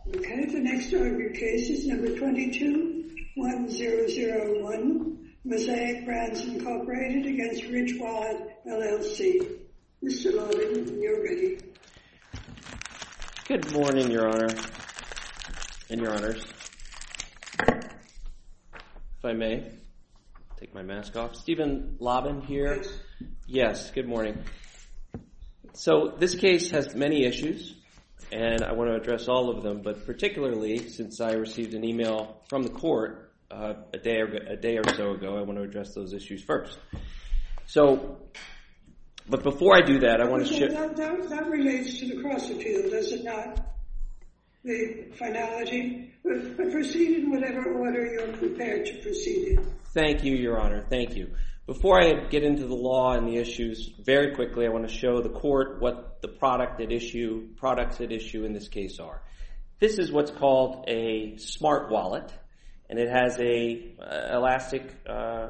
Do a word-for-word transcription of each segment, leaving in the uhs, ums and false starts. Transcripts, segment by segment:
Okay, the next argued case is number twenty-two one zero zero one, Mosaic Brands Incorporated against Ridge Wallet, L L C. Mister Loudon, you're ready. Good morning, Your Honor, and Your Honors. If I may, take my mask off. Stephen Loudon here. Yes. Yes, good morning. So this case has many issues, and I want to address all of them, but particularly since I received an email from the court uh, a day or, a day or so ago, I want to address those issues first. So, but before I do that, I want to share... That, that, that relates to the cross-appeal, does it not? The finality? But, but proceed in whatever order you're prepared to proceed in. Thank you, Your Honor. Thank you. Before I get into the law and the issues, very quickly, I want to show the court what the product at issue, products at issue in this case are. This is what's called a smart wallet, and it has a uh, elastic uh,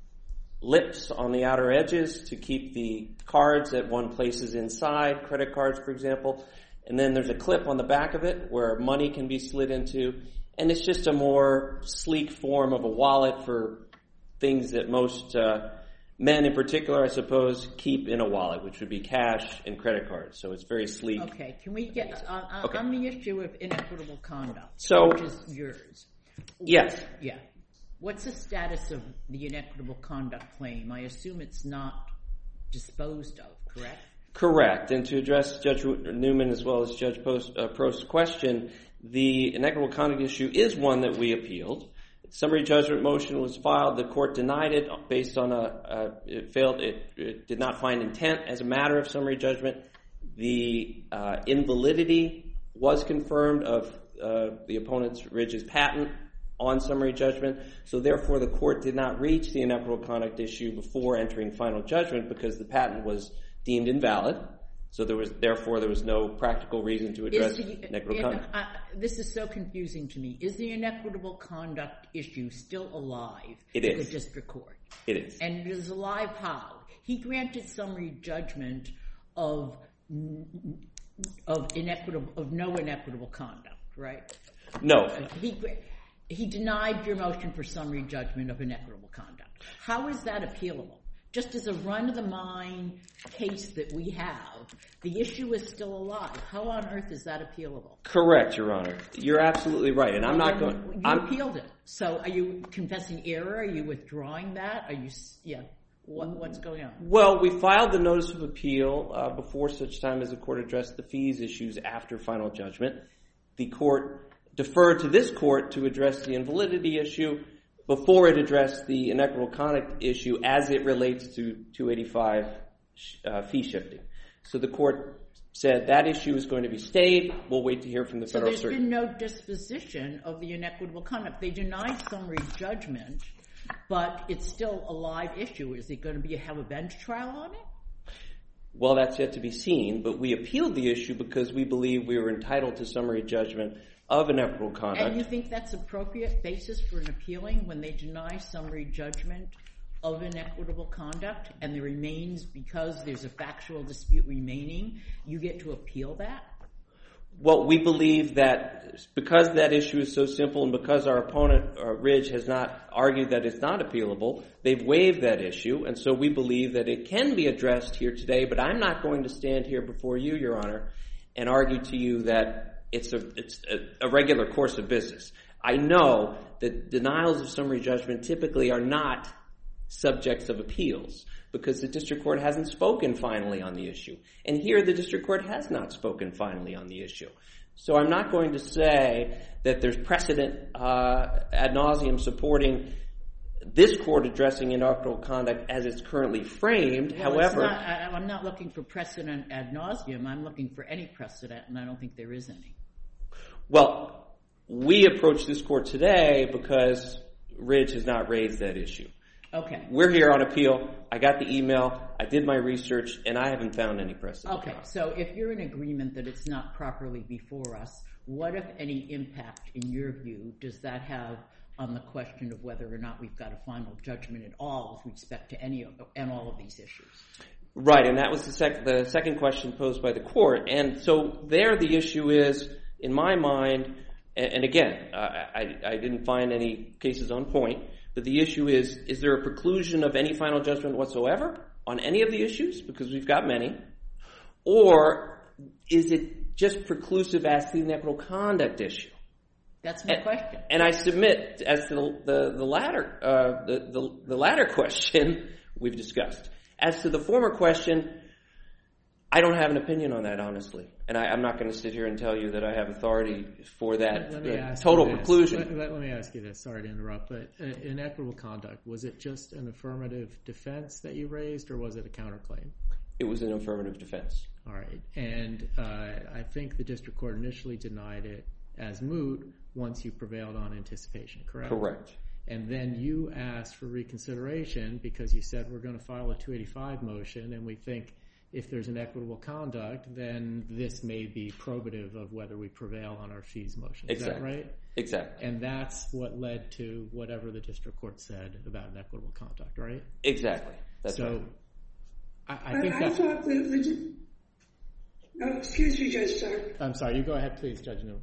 lips on the outer edges to keep the cards that one places inside, credit cards, for example. And then there's a clip on the back of it where money can be slid into, and it's just a more sleek form of a wallet for things that most uh, men in particular, I suppose, keep in a wallet, which would be cash and credit cards. So it's very sleek. Okay, can we get uh, uh, okay. on the issue of inequitable conduct, so, which is yours? Yes. Yeah. What's the status of the inequitable conduct claim? I assume it's not disposed of, correct? Correct. And to address Judge Newman as well as Judge Post, uh, Prost's question, the inequitable conduct issue is one that we appealed. Summary judgment motion was filed. The court denied it based on a, uh, it failed, it, it did not find intent as a matter of summary judgment. The uh, invalidity was confirmed of uh, the opponent's Ridge's patent on summary judgment. So therefore the court did not reach the inequitable conduct issue before entering final judgment because the patent was deemed invalid. So there was, therefore, there was no practical reason to address the, inequitable conduct. Uh, this is so confusing to me. Is the inequitable conduct issue still alive it in is. the district court? It is. And it is alive how? He granted summary judgment of of inequitable of no inequitable conduct, right? No. He he denied your motion for summary judgment of inequitable conduct. How is that appealable? Just as a run-of-the-mine case that we have, the issue is still alive. How on earth is that appealable? Correct, Your Honor. You're absolutely right, and I'm well, not going... You I'm, appealed it. So are you confessing error? Are you withdrawing that? Are you... Yeah. What, what's going on? Well, we filed the notice of appeal uh, before such time as the court addressed the fees issues after final judgment. The court deferred to this court to address the invalidity issue before it addressed the inequitable conduct issue as it relates to two eighty-five uh, fee shifting. So the court said that issue is going to be stayed. We'll wait to hear from the so federal circuit. So there's circuit. been no disposition of the inequitable conduct. They denied summary judgment, but it's still a live issue. Is it going to be have a bench trial on it? Well, that's yet to be seen, but we appealed the issue because we believe we were entitled to summary judgment of inequitable conduct. And you think that's appropriate basis for an appealing when they deny summary judgment of inequitable conduct and there remains, because there's a factual dispute remaining, you get to appeal that? Well, we believe that because that issue is so simple and because our opponent, uh, Ridge, has not argued that it's not appealable, they've waived that issue, and so we believe that it can be addressed here today, but I'm not going to stand here before you, Your Honor, and argue to you that It's a it's a, a regular course of business. I know that denials of summary judgment typically are not subjects of appeals because the district court hasn't spoken finally on the issue. And here the district court has not spoken finally on the issue. So I'm not going to say that there's precedent uh, ad nauseum supporting this court addressing inequitable conduct as it's currently framed. Well, However, it's not, I, I'm not looking for precedent ad nauseum. I'm looking for any precedent, and I don't think there is any. Well, we approached this court today because Ridge has not raised that issue. Okay. We're here on appeal. I got the email. I did my research, and I haven't found any precedent. Okay, so if you're in agreement that it's not properly before us, what, if any, impact, in your view, does that have on the question of whether or not we've got a final judgment at all with respect to any of, and all of these issues? Right, and that was the, sec- the second question posed by the court. And so there the issue is, in my mind, and, and again, uh, I, I didn't find any cases on point, but the issue is, is there a preclusion of any final judgment whatsoever on any of the issues? Because we've got many. Or is it just preclusive as to the inequitable conduct issue? That's my and, question. And I submit as to the, the, the latter, uh, the, the, the latter question we've discussed. As to the former question, I don't have an opinion on that, honestly. And I, I'm not going to sit here and tell you that I have authority for that let me ask total you this. preclusion. Let, let, let me ask you this. Sorry to interrupt, but uh, inequitable conduct, was it just an affirmative defense that you raised, or was it a counterclaim? It was an affirmative defense. All right. And uh, I think the district court initially denied it as moot once you prevailed on anticipation, correct? Correct. And then you asked for reconsideration because you said we're going to file a two eighty-five motion, and we think if there's inequitable conduct, then this may be probative of whether we prevail on our fees motion. Is exactly. that right? Exactly. And that's what led to whatever the district court said about inequitable conduct, right? Exactly. That's so, right. I, I think I, that... I thought the, the oh, excuse me, Judge Stark. I'm sorry, you go ahead, please, Judge Newman.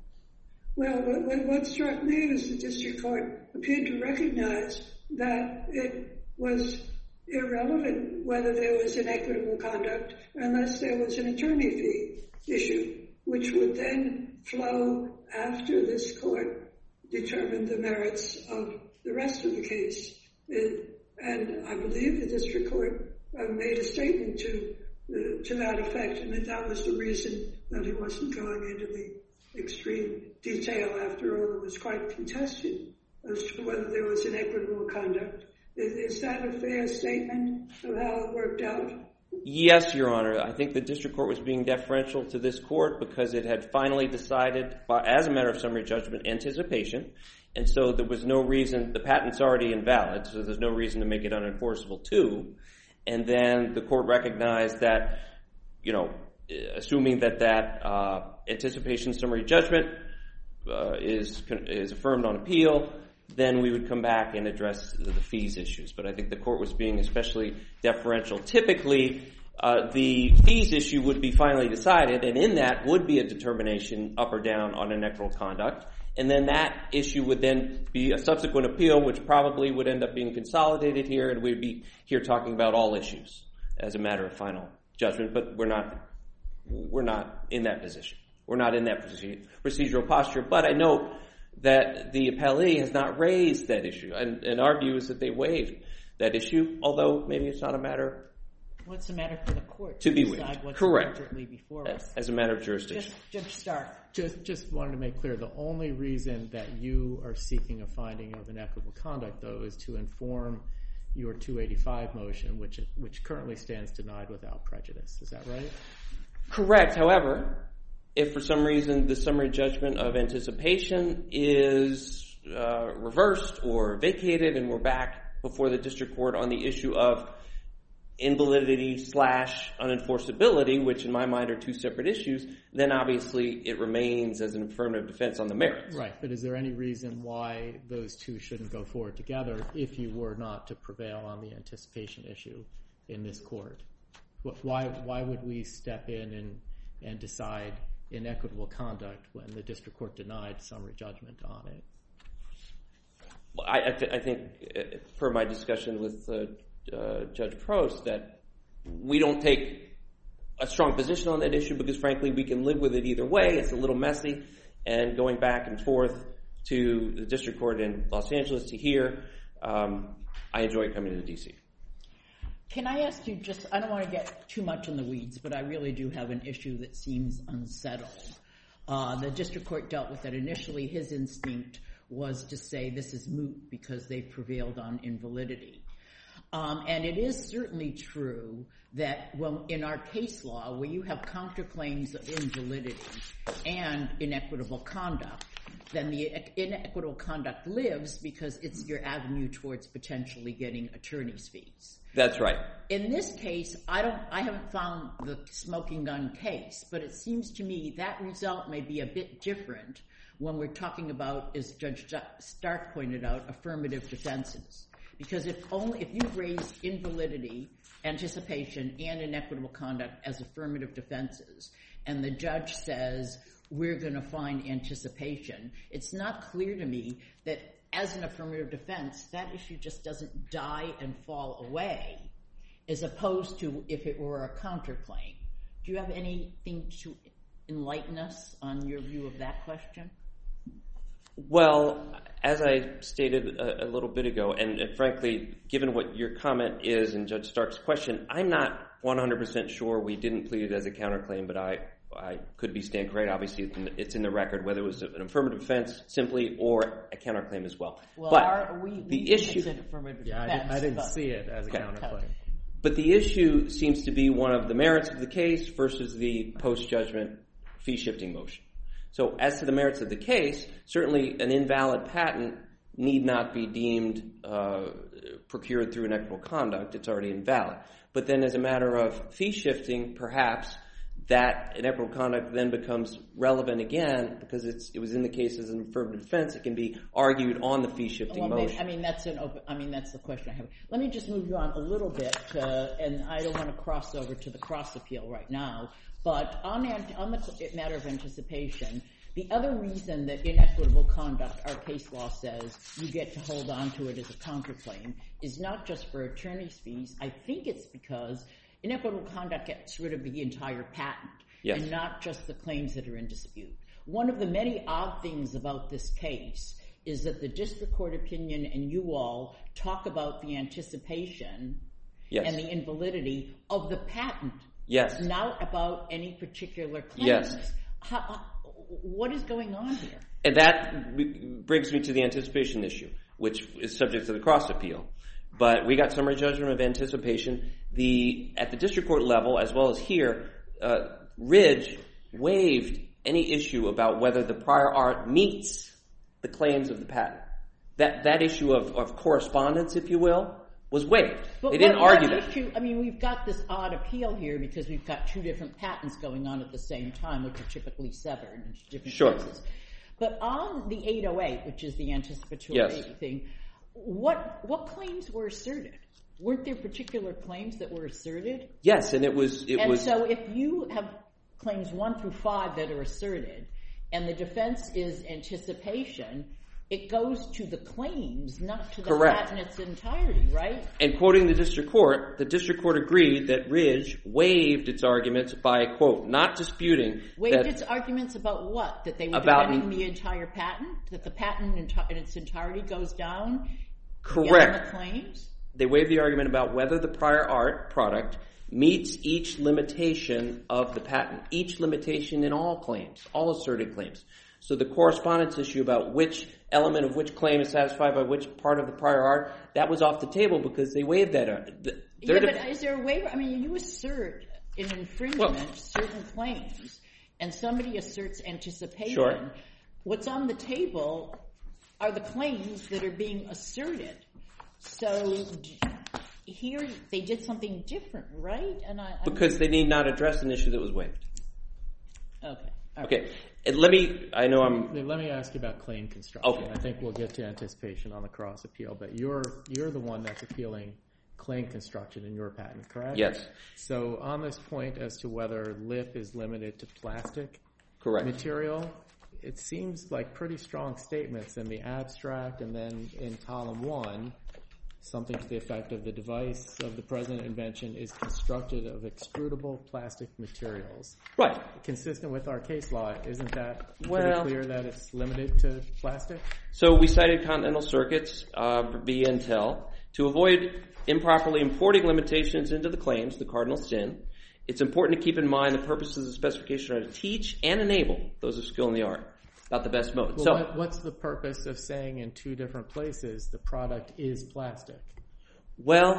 Well, what, what struck me was the district court appeared to recognize that it was irrelevant whether there was inequitable conduct unless there was an attorney fee issue, which would then flow after this court determined the merits of the rest of the case. It, and I believe the district court uh, made a statement to uh, to that effect, and that that was the reason that he wasn't going into the extreme detail. After all, it was quite contested as to whether there was inequitable conduct. Is, is that a fair statement of how it worked out? Yes, Your Honor. I think the district court was being deferential to this court because it had finally decided, as a matter of summary judgment, anticipation. And so there was no reason, the patent's already invalid, so there's no reason to make it unenforceable too. And then the court recognized that, you know, assuming that that uh, anticipation summary judgment uh, is is affirmed on appeal, then we would come back and address the fees issues. But I think the court was being especially deferential. Typically, uh, the fees issue would be finally decided, and in that would be a determination up or down on inequitable conduct. And then that issue would then be a subsequent appeal, which probably would end up being consolidated here, and we'd be here talking about all issues as a matter of final judgment. But we're not, we're not in that position. We're not in that procedural posture. But I note that the appellee has not raised that issue, and, and our view is that they waived that issue, although maybe it's not a matter. What's the matter for the court to, to be decide waived? what's Correct. appropriately before us? As a matter of jurisdiction. Just, Judge Stark. Just, just wanted to make clear, the only reason that you are seeking a finding of inequitable conduct, though, is to inform your two eighty-five motion, which which currently stands denied without prejudice. Is that right? Correct. However, if for some reason the summary judgment of anticipation is uh, reversed or vacated and we're back before the district court on the issue of invalidity slash unenforceability, which in my mind are two separate issues, then obviously it remains as an affirmative defense on the merits. Right, but is there any reason why those two shouldn't go forward together if you were not to prevail on the anticipation issue in this court? Why, why would we step in and, and decide inequitable conduct when the district court denied summary judgment on it? Well, I, I, th- I think, uh, per my discussion with uh, uh, Judge Prost, that we don't take a strong position on that issue because, frankly, we can live with it either way. It's a little messy, and going back and forth to the district court in Los Angeles to here, um, I enjoy coming to D C. Can I ask you just, I don't want to get too much in the weeds, but I really do have an issue that seems unsettled. Uh, the district court dealt with it. Initially, his instinct was to say this is moot because they prevailed on invalidity. Um, and it is certainly true that when, in our case law, where you have counterclaims of invalidity and inequitable conduct, then the inequitable conduct lives because it's your avenue towards potentially getting attorney's fees. That's right. In this case, I don't, I haven't found the smoking gun case, but it seems to me that result may be a bit different when we're talking about, as Judge Stark pointed out, affirmative defenses. Because if only if you've raised invalidity, anticipation, and inequitable conduct as affirmative defenses, and the judge says, we're going to find anticipation. It's not clear to me that as an affirmative defense, that issue just doesn't die and fall away, as opposed to if it were a counterclaim. Do you have anything to enlighten us on your view of that question? Well, as I stated a, a little bit ago, and, and frankly, given what your comment is and Judge Stark's question, I'm not one hundred percent sure we didn't plead it as a counterclaim, but I, I could be stand corrected. Obviously, it's in, the, it's in the record, whether it was an affirmative defense simply or a counterclaim as well. Well, but our, we, the we issue, said affirmative yeah, defense. I, did, I didn't but, see it as a okay. counterclaim. But the issue seems to be one of the merits of the case versus the post-judgment fee-shifting motion. So as to the merits of the case, certainly an invalid patent need not be deemed uh, procured through inequitable conduct. It's already invalid. But then as a matter of fee-shifting, perhaps that inequitable conduct then becomes relevant again because it's, it was in the case as an affirmative defense. It can be argued on the fee-shifting well, motion. I mean, that's an open, I mean, that's the question I have. Let me just move you on a little bit, uh, and I don't want to cross over to the cross-appeal right now. But on, on the matter of anticipation, the other reason that inequitable conduct, our case law says, you get to hold on to it as a counterclaim is not just for attorney's fees. I think it's because inequitable conduct gets rid of the entire patent yes. and not just the claims that are in dispute. One of the many odd things about this case is that the district court opinion and you all talk about the anticipation yes. and the invalidity of the patent. Yes. Not about any particular claims. Yes. How, what is going on here? And that brings me to the anticipation issue, which is subject to the cross appeal. But we got summary judgment of anticipation. The at the district court level, as well as here, uh, Ridge waived any issue about whether the prior art meets the claims of the patent. That that issue of, of correspondence, if you will, was waived. But they didn't what, argue what that. Issue, I mean, we've got this odd appeal here because we've got two different patents going on at the same time, which are typically severed in different Sure. cases. But on the eight oh eight, which is the anticipatory Yes. thing, what what claims were asserted? Weren't there particular claims that were asserted? Yes, and it was it and was so if you have claims one through five that are asserted, and the defense is anticipation, it goes to the claims, not to the Correct. patent in its entirety, right? And quoting the district court, the district court agreed that Ridge waived its arguments by, quote, not disputing Waived that its arguments about what? That they were About- defending the entire patent? That the patent in, in its entirety goes down? correct. Against the claims? They waived the argument about whether the prior art product meets each limitation of the patent, each limitation in all claims, all asserted claims. So the correspondence issue about which element of which claim is satisfied by which part of the prior art, that was off the table because they waived that. Uh, the- Yeah, def- but is there a waiver? I mean, you assert in infringement Well- certain claims, and somebody asserts anticipation. Sure. What's on the table are the claims that are being asserted. So d- here they did something different, right? And I, I'm- because they need not address an issue that was waived. okay. All right. Okay. And let me, I know I'm, Let me ask you about claim construction. Okay. I think we'll get to anticipation on the cross appeal, but you're you're the one that's appealing claim construction in your patent, correct? yes, So on this point as to whether lip is limited to plastic correct. material, it seems like pretty strong statements in the abstract, and then in column one, something to the effect of the device of the present invention is constructed of extrudable plastic materials. Right. Consistent with our case law, isn't that Well- pretty clear that it's limited to plastic? So we cited Continental Circuits, uh, B Intel, to avoid improperly importing limitations into the claims, the cardinal sin. It's important to keep in mind the purposes of the specification are to teach and enable those of skill in the art about the best mode. Well, so what, what's the purpose of saying in two different places the product is plastic? Well,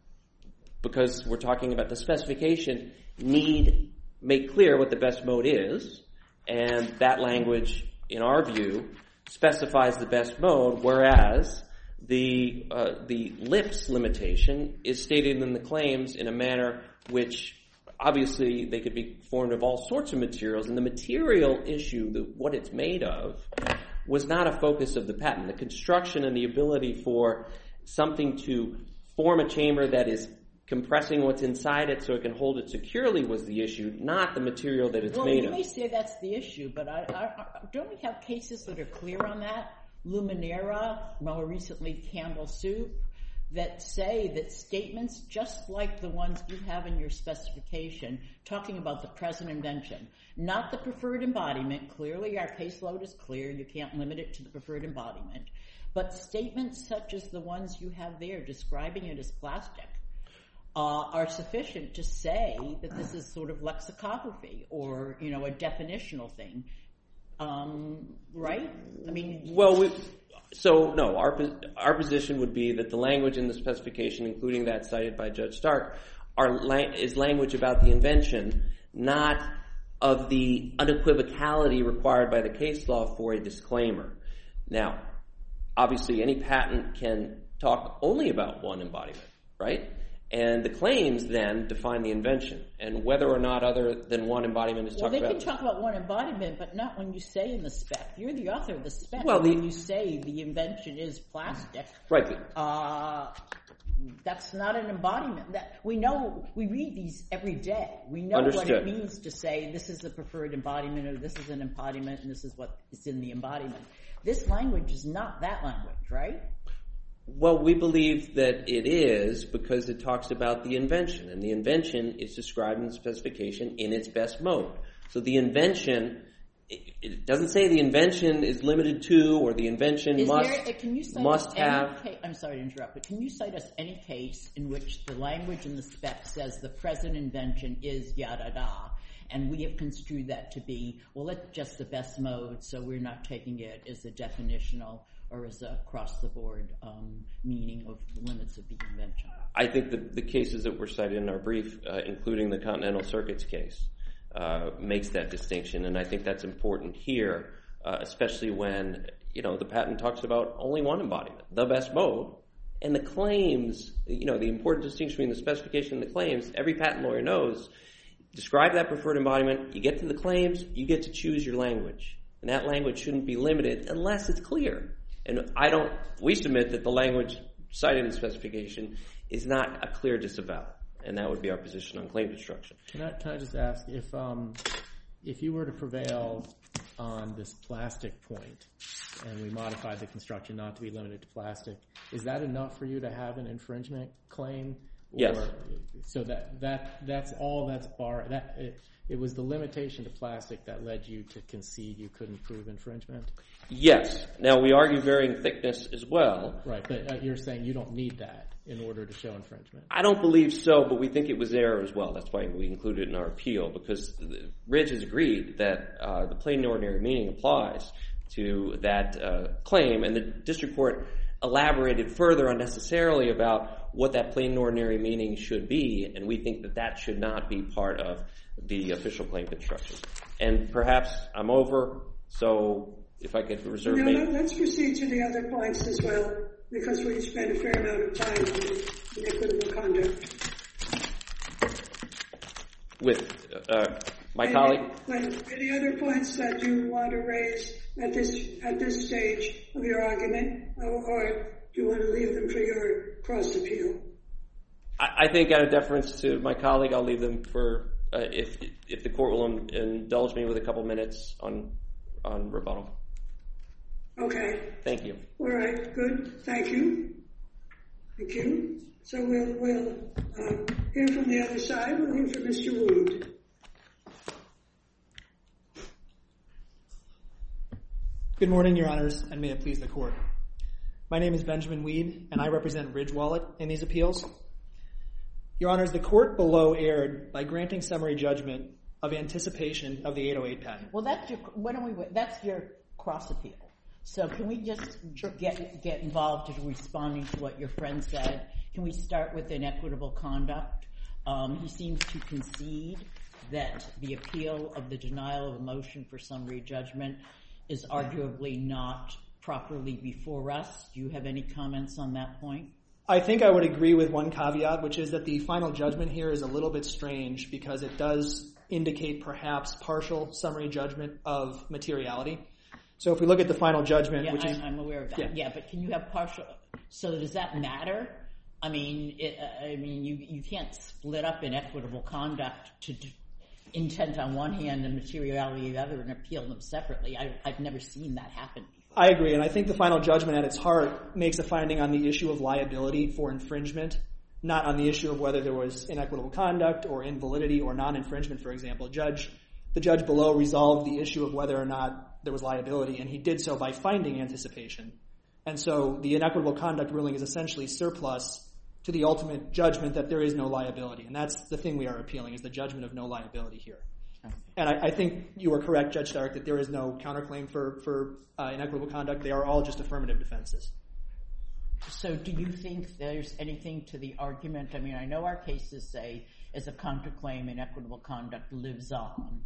because we're talking about the specification, need make clear what the best mode is, and that language, in our view, specifies the best mode, whereas the uh, the lips limitation is stated in the claims in a manner which obviously they could be formed of all sorts of materials, and the material issue, the, what it's made of, was not a focus of the patent. The construction and the ability for something to form a chamber that is compressing what's inside it so it can hold it securely was the issue, not the material that it's well, made of. Well, you may say that's the issue, but I, I, I, don't we have cases that are clear on that? Luminera, more recently Campbell Soup, that say that statements just like the ones you have in your specification, talking about the present invention, not the preferred embodiment. Clearly, our caseload is clear. You can't limit it to the preferred embodiment. But statements such as the ones you have there describing it as plastic uh, are sufficient to say that this is sort of lexicography or, you know, a definitional thing. Um, right? I mean... Well, we... So, no, our our position would be that the language in the specification, including that cited by Judge Stark, are la- is language about the invention, not of the unequivocality required by the case law for a disclaimer. Now, obviously, any patent can talk only about one embodiment, right? And the claims then define the invention, and whether or not other than one embodiment is well, talked about. Well, they can talk about one embodiment, but not when you say in the spec. You're the author of the spec. Well, the, when you say the invention is plastic, right? Uh, that's not an embodiment. That we know. We read these every day. We know Understood. what it means to say this is the preferred embodiment, or this is an embodiment, and this is what is in the embodiment. This language is not that language, right? Well, we believe that it is because it talks about the invention, and the invention is described in the specification in its best mode. So the invention, it doesn't say the invention is limited to or the invention is must, there, can you cite must us have... Any case, I'm sorry to interrupt, but can you cite us any case in which the language in the spec says the present invention is yada-da, and we have construed that to be, well, it's just the best mode, so we're not taking it as a definitional or as a across-the-board um, meaning of the limits of the invention? I think the, the cases that were cited in our brief, uh, including the Continental Circuits case, uh, makes that distinction, and I think that's important here, uh, especially when, you know, the patent talks about only one embodiment, the best mode, and the claims, you know, the important distinction between the specification and the claims, every patent lawyer knows, describe that preferred embodiment, you get to the claims, you get to choose your language, and that language shouldn't be limited unless it's clear. And I don't, we submit that the language cited in the specification is not a clear disavow, and that would be our position on claim construction. Can I, can I just ask, if um, if you were to prevail on this plastic point, and we modified the construction not to be limited to plastic, is that enough for you to have an infringement claim? Or, yes. So that, that that's all that's bar, that it, it was the limitation to plastic that led you to concede you couldn't prove infringement? Yes. Now, we argue varying thickness as well. Right, but uh, you're saying you don't need that in order to show infringement. I don't believe so, but we think it was error as well. That's why we included it in our appeal, because Ridge has agreed that uh, the plain and ordinary meaning applies to that uh, claim, and the district court elaborated further unnecessarily about what that plain and ordinary meaning should be, and we think that that should not be part of the official claim construction. And perhaps I'm over, so if I could reserve... No, maybe. let's proceed to the other points as well, because we've spent a fair amount of time on inequitable conduct. With uh, my any, colleague... Any other points that you want to raise at this at this stage of your argument, or, or do you want to leave them for your cross-appeal? I, I think out of deference to my colleague, I'll leave them for... Uh, if if the court will indulge me with a couple minutes on on rebuttal. Okay. Thank you. All right. Good. Thank you. Thank you. So we'll we'll uh, hear from the other side. We'll hear from Mister Wood. Good morning, Your Honors, and may it please the Court. My name is Benjamin Weed, and I represent Ridge Wallet in these appeals. Your Honors, the Court below erred by granting summary judgment of anticipation of the eight oh eight patent. Well, that's your, why don't we, that's your cross appeal. So can we just sure. get get involved in responding to what your friend said? Can we start with inequitable conduct? Um, he seems to concede that the appeal of the denial of a motion for summary judgment is arguably not properly before us. Do you have any comments on that point? I think I would agree with one caveat, which is that the final judgment here is a little bit strange because it does indicate perhaps partial summary judgment of materiality. So if we look at the final judgment, yeah, which I, is... I'm aware of that. Yeah. yeah, but can you have partial... So does that matter I mean, it, I mean, you you can't split up inequitable conduct to do intent on one hand and materiality on the other and appeal them separately. I, I've never seen that happen before. I agree, and I think the final judgment at its heart makes a finding on the issue of liability for infringement, not on the issue of whether there was inequitable conduct or invalidity or non-infringement, for example. Judge, the judge below resolved the issue of whether or not there was liability, and he did so by finding anticipation. And so the inequitable conduct ruling is essentially surplus to the ultimate judgment that there is no liability. And that's the thing we are appealing, is the judgment of no liability here. Okay. And I, I think you are correct, Judge Stark, that there is no counterclaim for, for uh, inequitable conduct. They are all just affirmative defenses. So do you think there's anything to the argument? I mean, I know our cases say as a counterclaim, inequitable conduct lives on.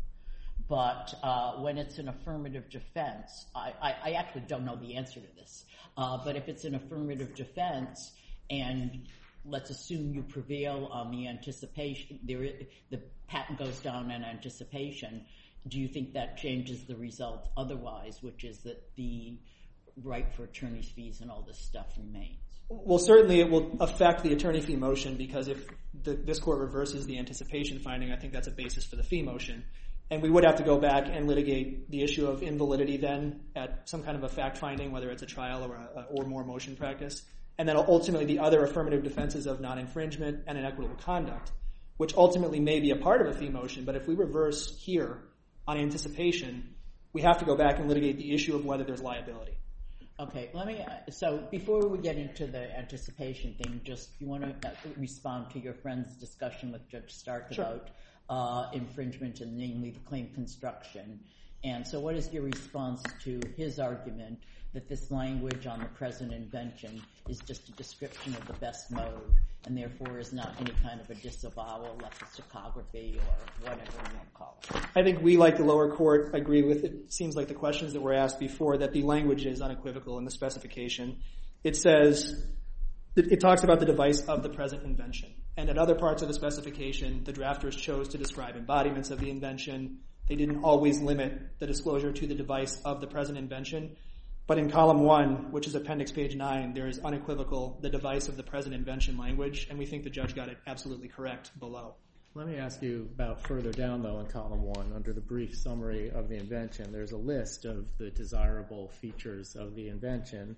But uh, when it's an affirmative defense, I, I, I actually don't know the answer to this. Uh, but if it's an affirmative defense and let's assume you prevail on the anticipation, there is, the patent goes down in anticipation, do you think that changes the result otherwise, which is that the right for attorney's fees and all this stuff remains? Well, certainly it will affect the attorney fee motion, because if the, this court reverses the anticipation finding, I think that's a basis for the fee motion. And we would have to go back and litigate the issue of invalidity then at some kind of a fact finding, whether it's a trial or, a, or more motion practice. And then ultimately the other affirmative defenses of non-infringement and inequitable conduct, which ultimately may be a part of a fee motion. But if we reverse here on anticipation, we have to go back and litigate the issue of whether there's liability. Okay, let me, uh, so before we get into the anticipation thing, just you want to uh, respond to your friend's discussion with Judge Stark Sure. about uh, infringement and namely the claim construction. And so what is your response to his argument that this language on the present invention is just a description of the best mode and therefore is not any kind of a disavowal, lexicography, or whatever you want to call it? I think we, like the lower court, agree with it. It seems like the questions that were asked before, that the language is unequivocal in the specification. It says, it talks about the device of the present invention. And at other parts of the specification, the drafters chose to describe embodiments of the invention. They didn't always limit the disclosure to the device of the present invention. But in column one, which is appendix page nine, there is unequivocal the device of the present invention language, and we think the judge got it absolutely correct below. Let me ask you about further down, though, in column one, under the brief summary of the invention, there's a list of the desirable features of the invention.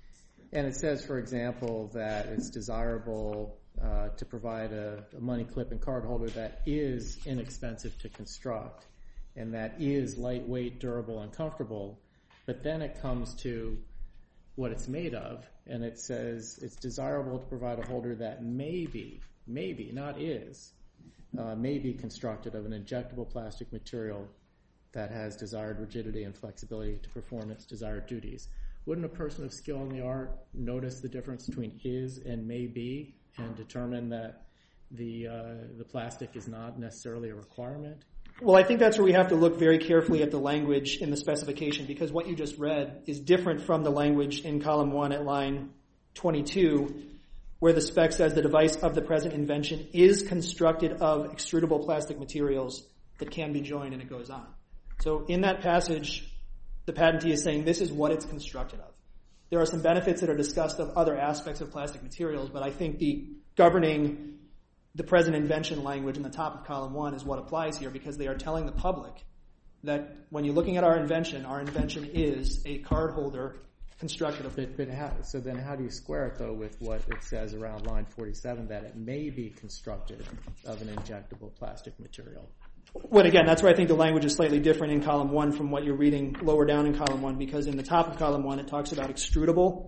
And it says, for example, that it's desirable uh, to provide a, a money clip and card holder that is inexpensive to construct and that is lightweight, durable, and comfortable. But then it comes to what it's made of, and it says it's desirable to provide a holder that may be, maybe, not is, uh, may be constructed of an injectable plastic material that has desired rigidity and flexibility to perform its desired duties. Wouldn't a person of skill in the art notice the difference between is and may be and determine that the uh, the plastic is not necessarily a requirement? Well, I think that's where we have to look very carefully at the language in the specification, because what you just read is different from the language in column one at line twenty-two, where the spec says the device of the present invention is constructed of extrudable plastic materials that can be joined, and it goes on. So in that passage, the patentee is saying this is what it's constructed of. There are some benefits that are discussed of other aspects of plastic materials, but I think the governing the present invention language in the top of column one is what applies here, because they are telling the public that when you're looking at our invention, our invention is a card holder constructed of... But, but how, so then how do you square it, though, with what it says around line forty-seven, that it may be constructed of an injectable plastic material? Well, again, that's where I think the language is slightly different in column one from what you're reading lower down in column one, because in the top of column one, it talks about extrudable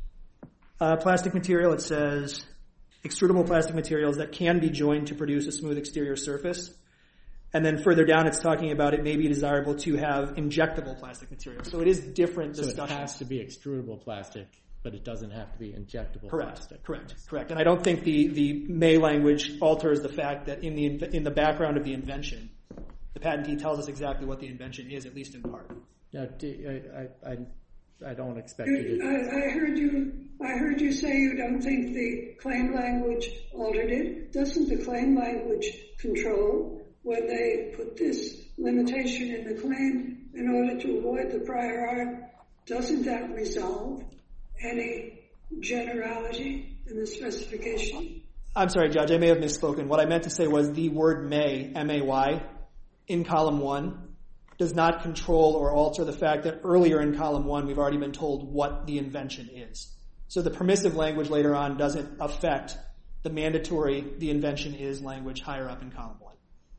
uh, plastic material. It says extrudable plastic materials that can be joined to produce a smooth exterior surface. And then further down, it's talking about it may be desirable to have injectable plastic material. So it is different discussions. So it has to be extrudable plastic, but it doesn't have to be injectable correct, plastic. Correct, correct. And I don't think the, the may language alters the fact that in the in the background of the invention, the patentee tells us exactly what the invention is, at least in part. Now, do, I, I, I don't expect you to... I, I heard you I heard you say you don't think the claim language altered it. Doesn't the claim language control when they put this limitation in the claim in order to avoid the prior art? Doesn't that resolve any generality in the specification? I'm sorry, Judge, I may have misspoken. What I meant to say was the word may, M A Y, in column one does not control or alter the fact that earlier in column one we've already been told what the invention is. So the permissive language later on doesn't affect the mandatory the invention is language higher up in column one.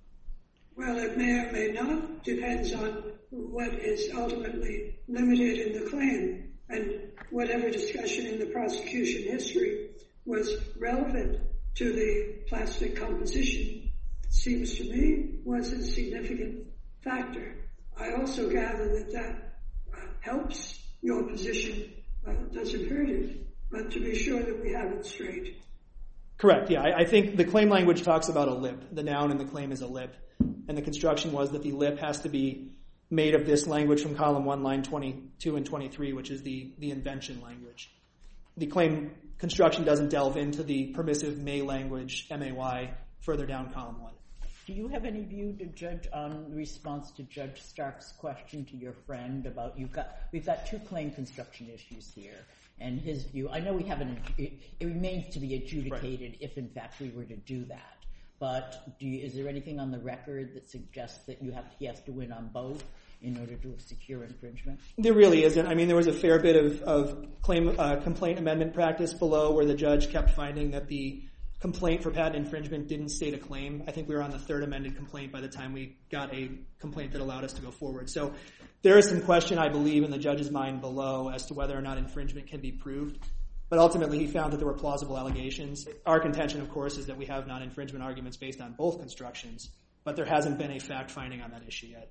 Well, it may or may not. Depends on what is ultimately limited in the claim. And whatever discussion in the prosecution history was relevant to the plastic composition, seems to me, was a significant factor. I also gather that that uh, helps your position, uh, doesn't hurt it, but to be sure that we have it straight. Correct, yeah. I, I think the claim language talks about a lip. The noun in the claim is a lip. And the construction was that the lip has to be made of this language from column one, line twenty-two and twenty-three, which is the, the invention language. The claim construction doesn't delve into the permissive may language, M A Y, further down column one. Do you have any view to Judge on response to Judge Stark's question to your friend about you've got we've got two claim construction issues here, and his view? I know we haven't. It, it remains to be adjudicated right. if in fact we were to do that. But do you, is there anything on the record that suggests that you have he has to win on both in order to secure infringement? There really isn't. I mean, there was a fair bit of, of claim uh, complaint amendment practice below where the judge kept finding that the complaint for patent infringement didn't state a claim. I think we were on the third amended complaint by the time we got a complaint that allowed us to go forward. So there is some question, I believe, in the judge's mind below as to whether or not infringement can be proved. But ultimately, he found that there were plausible allegations. Our contention, of course, is that we have non-infringement arguments based on both constructions, but there hasn't been a fact-finding on that issue yet.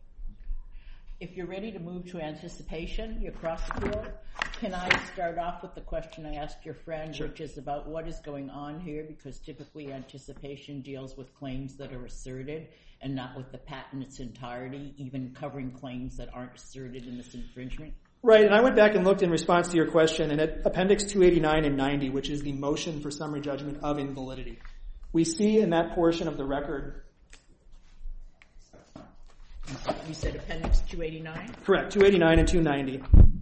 If you're ready to move to anticipation, your cross-appeal, can I start off with the question I asked your friend, sure. which is about what is going on here, because typically anticipation deals with claims that are asserted and not with the patent in its entirety, even covering claims that aren't asserted in this infringement? Right, and I went back and looked in response to your question, and at Appendix two eighty-nine and ninety, which is the motion for summary judgment of invalidity, we see in that portion of the record... You said Appendix two eighty-nine? Correct, two eighty-nine and two ninety.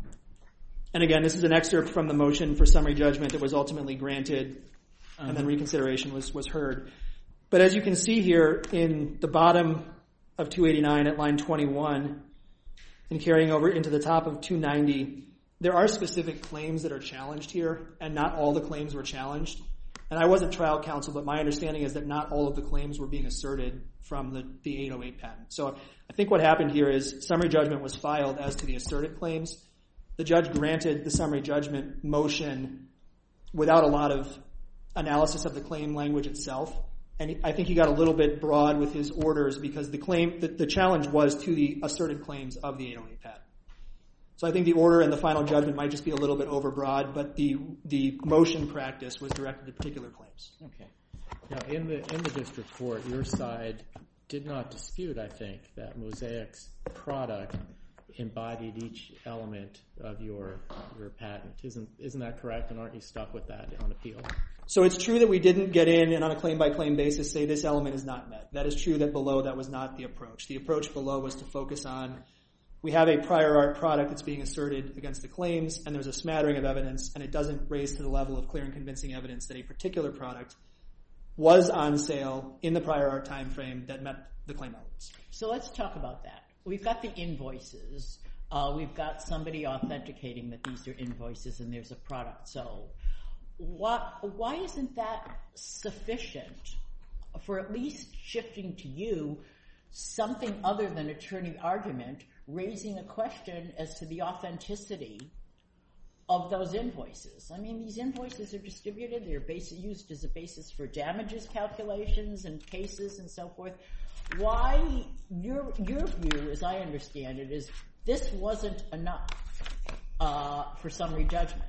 And again, this is an excerpt from the motion for summary judgment that was ultimately granted, uh-huh. and then reconsideration was, was heard. But as you can see here in the bottom of two eighty-nine at line twenty-one, and carrying over into the top of two ninety, there are specific claims that are challenged here, and not all the claims were challenged. And I wasn't trial counsel, but my understanding is that not all of the claims were being asserted from the, the eight oh eight patent. So I think what happened here is summary judgment was filed as to the asserted claims. The judge granted the summary judgment motion without a lot of analysis of the claim language itself. And I think he got a little bit broad with his orders because the claim, the, the challenge was to the asserted claims of the eight oh eight patent. So I think the order and the final judgment might just be a little bit overbroad, but the the motion practice was directed to particular claims. Okay. Now, in the in the district court, your side did not dispute, I think, that Mosaic's product embodied each element of your your patent. Isn't isn't that correct? And aren't you stuck with that on appeal? So it's true that we didn't get in and on a claim-by-claim basis say this element is not met. That is true that below that was not the approach. The approach below was to focus on we have a prior art product that's being asserted against the claims, and there's a smattering of evidence, and it doesn't raise to the level of clear and convincing evidence that a particular product was on sale in the prior art time frame that met the claim elements. So let's talk about that. We've got the invoices. Uh, we've got somebody authenticating that these are invoices and there's a product sold. What, why isn't that sufficient for at least shifting to you something other than attorney argument, raising a question as to the authenticity of those invoices? I mean, these invoices are distributed. They're basi- used as a basis for damages calculations and cases and so forth. Why, your your view, as I understand it, is this wasn't enough uh, for summary judgment.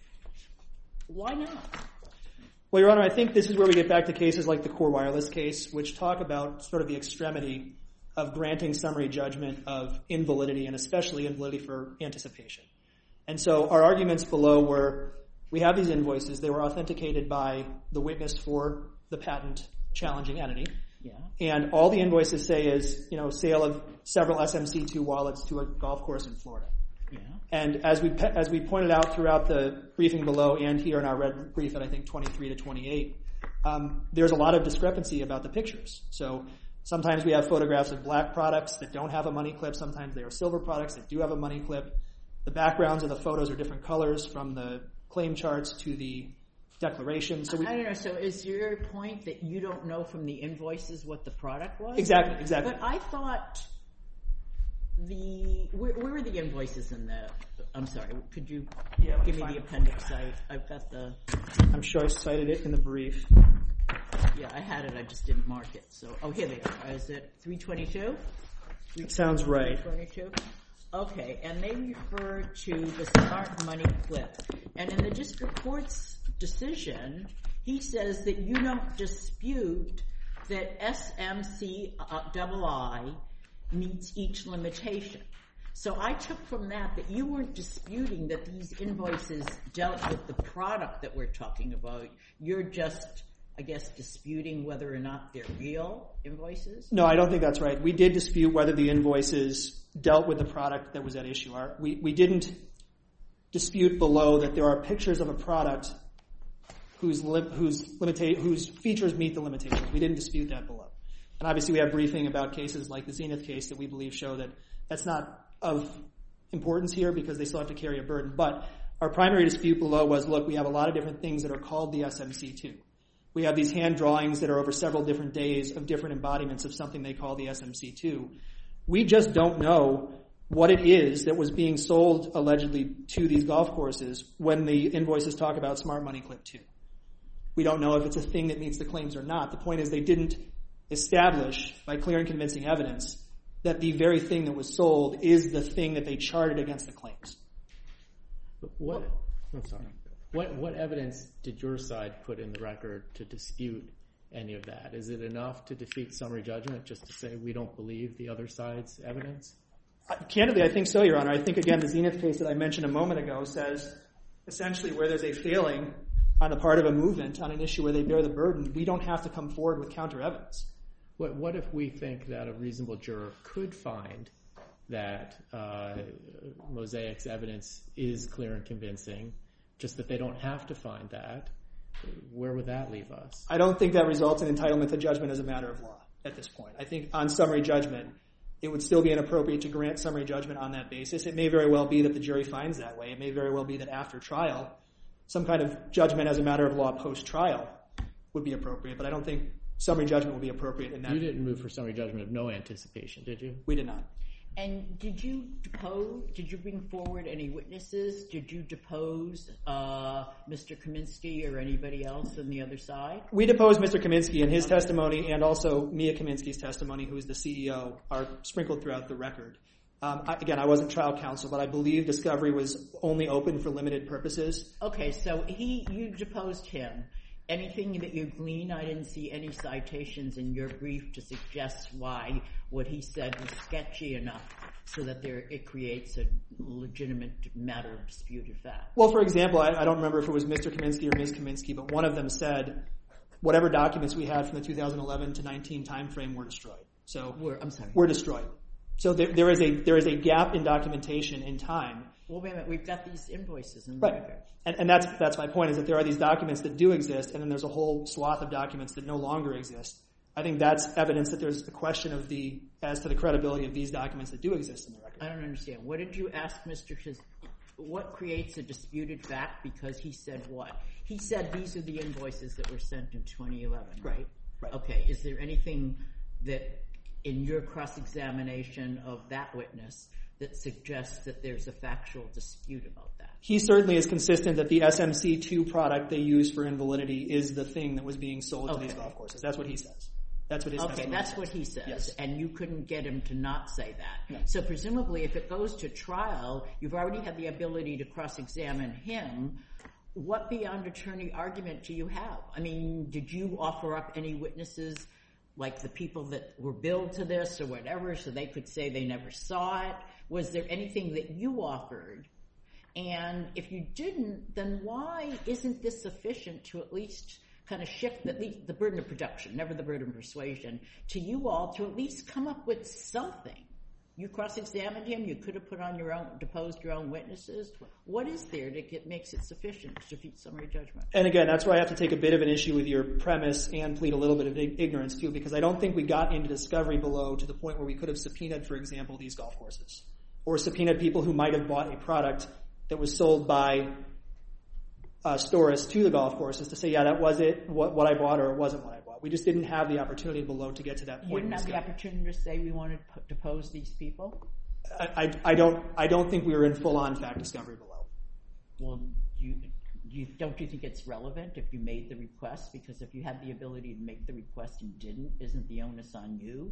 Why not? Well, Your Honor, I think this is where we get back to cases like the Core Wireless case, which talk about sort of the extremity of granting summary judgment of invalidity, and especially invalidity for anticipation. And so our arguments below were, we have these invoices. They were authenticated by the witness for the patent challenging entity. Yeah. And all the invoices say is, you know, sale of several S M C two wallets to a golf course in Florida. Yeah. And as we as we pointed out throughout the briefing below and here in our red brief at I think twenty-three to twenty-eight, um, there's a lot of discrepancy about the pictures. So sometimes we have photographs of black products that don't have a money clip. Sometimes they are silver products that do have a money clip. The backgrounds of the photos are different colors from the claim charts to the declaration. So we, I don't know. So is your point that you don't know from the invoices what the product was? Exactly, exactly. But I thought the where, where are the invoices in the? I'm sorry. Could you Yeah, let me give me find the it. appendix? I I've got the. I'm sure I cited it in the brief. Yeah, I had it. I just didn't mark it. So oh, here they are. Is it three twenty-two? It sounds right. three twenty-two. Okay, and they refer to the smart money clip. And in the district court's decision, he says that you don't dispute that S M C double I meets each limitation. So I took from that that you weren't disputing that these invoices dealt with the product that we're talking about. You're just, I guess, disputing whether or not they're real invoices? No, I don't think that's right. We did dispute whether the invoices dealt with the product that was at issue. Our, we, we didn't dispute below that there are pictures of a product whose, li- whose, limita- whose features meet the limitations. We didn't dispute that below. And obviously we have briefing about cases like the Zenith case that we believe show that that's not of importance here because they still have to carry a burden. But our primary dispute below was, look, we have a lot of different things that are called the S M C two. We have these hand drawings that are over several different days of different embodiments of something they call the S M C two. We just don't know what it is that was being sold allegedly to these golf courses when the invoices talk about Smart Money Clip two. We don't know if it's a thing that meets the claims or not. The point is they didn't establish by clear and convincing evidence that the very thing that was sold is the thing that they charted against the claims. What, I'm sorry. What, what evidence did your side put in the record to dispute any of that? Is it enough to defeat summary judgment just to say we don't believe the other side's evidence? Uh, candidly, I think so, Your Honor. I think, again, the Zenith case that I mentioned a moment ago says essentially where there's a failing on the part of a movement on an issue where they bear the burden, we don't have to come forward with counter evidence. What, what if we think that a reasonable juror could find that uh, Mosaic's evidence is clear and convincing, just that they don't have to find that? Where would that leave us? I don't think that results in entitlement to judgment as a matter of law at this point. I think on summary judgment, it would still be inappropriate to grant summary judgment on that basis. It may very well be that the jury finds that way. It may very well be that after trial, some kind of judgment as a matter of law post-trial would be appropriate, but I don't think summary judgment will be appropriate in that. You didn't move for summary judgment of no anticipation, did you? We did not. And did you depose, did you bring forward any witnesses? Did you depose uh, Mister Kaminsky or anybody else on the other side? We deposed Mister Kaminsky, and his testimony and also Mia Kaminsky's testimony, who is the C E O, are sprinkled throughout the record. Um, I, again, I wasn't trial counsel, but I believe discovery was only open for limited purposes. Okay, so he, you deposed him. Anything that you glean, I didn't see any citations in your brief to suggest why what he said was sketchy enough so that there it creates a legitimate matter of disputed fact. Well, for example, I, I don't remember if it was Mister Kaminsky or Miz Kaminsky, but one of them said whatever documents we had from the two thousand eleven to nineteen timeframe were destroyed. So We're, I'm sorry. were destroyed. So there, there is a there is a gap in documentation in time. Well, wait a minute. We've got these invoices in the Right. record. And, and that's that's my point, is that there are these documents that do exist, and then there's a whole swath of documents that no longer exist. I think that's evidence that there's a question of the as to the credibility of these documents that do exist in the record. I don't understand. What did you ask Mister Kis- what creates a disputed fact? Because he said what? He said these are the invoices that were sent in twenty eleven, right? Right. Okay. Is there anything that in your cross-examination of that witness that suggests that there's a factual dispute about that? He certainly is consistent that the S M C two product they use for invalidity is the thing that was being sold Okay. to these golf courses. That's what he says. That's what his Okay, testimony that's says. what he says, Yes. and you couldn't get him to not say that. No. So presumably if it goes to trial, you've already had the ability to cross-examine him. What beyond attorney argument do you have? I mean, did you offer up any witnesses, like the people that were billed to this or whatever, so they could say they never saw it? Was there anything that you offered? And if you didn't, then why isn't this sufficient to at least kind of shift at least the burden of production, never the burden of persuasion, to you all to at least come up with something? You cross-examined him. You could have put on your own, deposed your own witnesses. What is there that get, makes it sufficient to defeat summary judgment? And again, that's where I have to take a bit of an issue with your premise and plead a little bit of ignorance too, because I don't think we got into discovery below to the point where we could have subpoenaed, for example, these golf courses, or subpoenaed people who might have bought a product that was sold by uh, Storis to the golf courses to say, yeah, that was it, what, what I bought, or it wasn't what I bought. We just didn't have the opportunity below to get to that point. You didn't have the opportunity to say we wanted to depose these people? I, I, I don't. I don't think we were in full-on fact discovery below. Well, you, you don't you think it's relevant if you made the request? Because if you had the ability to make the request and didn't, isn't the onus on you?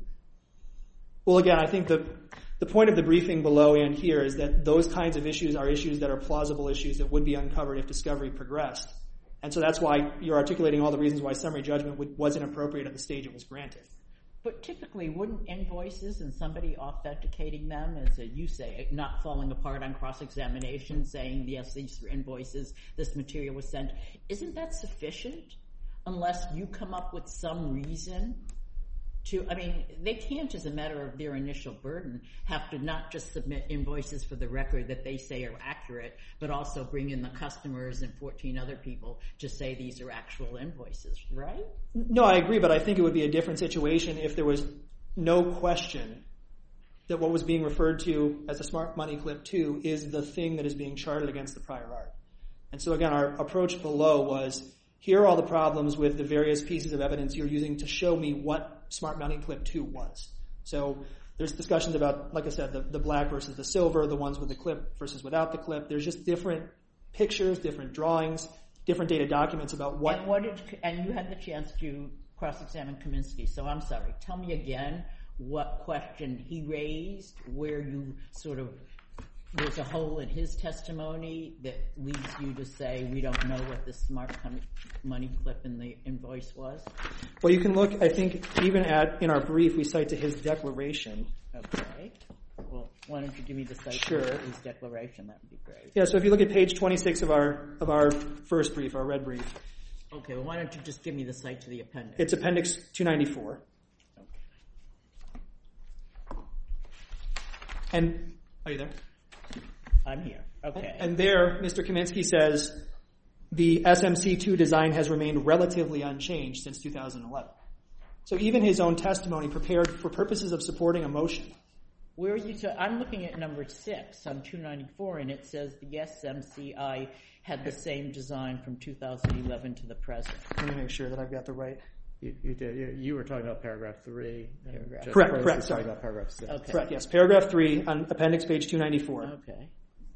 Well, again, I think the the point of the briefing below and here is that those kinds of issues are issues that are plausible issues that would be uncovered if discovery progressed. And so that's why you're articulating all the reasons why summary judgment would, wasn't appropriate at the stage it was granted. But typically, wouldn't invoices and somebody authenticating them, as a, you say, not falling apart on cross-examination, saying, yes, these are invoices, this material was sent, isn't that sufficient? Unless you come up with some reason to, I mean, they can't, as a matter of their initial burden, have to not just submit invoices for the record that they say are accurate, but also bring in the customers and fourteen other people to say these are actual invoices, right? No, I agree, but I think it would be a different situation if there was no question that what was being referred to as a Smart Money Clip two is the thing that is being charted against the prior art. And so again, our approach below was, here are all the problems with the various pieces of evidence you're using to show me what Smart Money Clip two was. So there's discussions about, like I said, the, the black versus the silver, the ones with the clip versus without the clip. There's just different pictures, different drawings, different data documents about what... And, what did, and you had the chance to cross-examine Kaminsky, so I'm sorry. Tell me again what question he raised, where you sort of... There's a hole in his testimony that leads you to say we don't know what the Smart Money Clip in the invoice was? Well, you can look, I think, even at, in our brief, we cite to his declaration. Okay. Well, why don't you give me the cite sure. to his declaration? That would be great. Yeah, so if you look at page twenty-six of our of our first brief, our red brief. Okay, well, why don't you just give me the cite to the appendix? It's appendix two ninety-four. Okay. And, are you there? I'm here. Okay. And there, Mister Kaminsky says, the S M C two design has remained relatively unchanged since two thousand eleven. So even his own testimony prepared for purposes of supporting a motion. Where are you? To, I'm looking at number six on two ninety-four, and it says the S M C I had the same design from two thousand eleven to the present. Let me make sure that I've got the right. You, you did. You, you were talking about paragraph three. Paragraph. Correct, correct. Sorry. Talking about paragraph six. Okay. Correct, yes. Paragraph three on appendix page two ninety-four. Okay.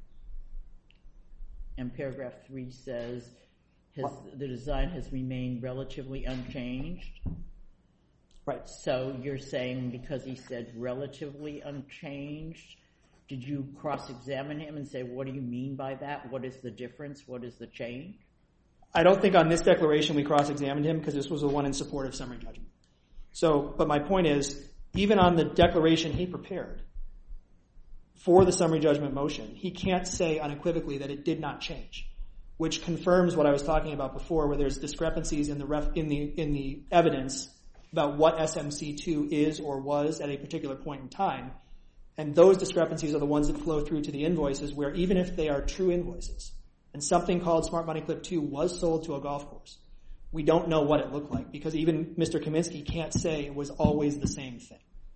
And paragraph three says has, the design has remained relatively unchanged. Right. So you're saying because he said relatively unchanged, did you cross-examine him and say, what do you mean by that? What is the difference? What is the change? I don't think on this declaration we cross-examined him because this was the one in support of summary judgment. So, but my point is, even on the declaration he prepared for the summary judgment motion, he can't say unequivocally that it did not change, which confirms what I was talking about before, where there's discrepancies in the ref, in the in the evidence about what S M C two is or was at a particular point in time. And those discrepancies are the ones that flow through to the invoices, where even if they are true invoices, and something called Smart Money Clip two was sold to a golf course, we don't know what it looked like, because even Mister Kaminsky can't say it was always the same thing.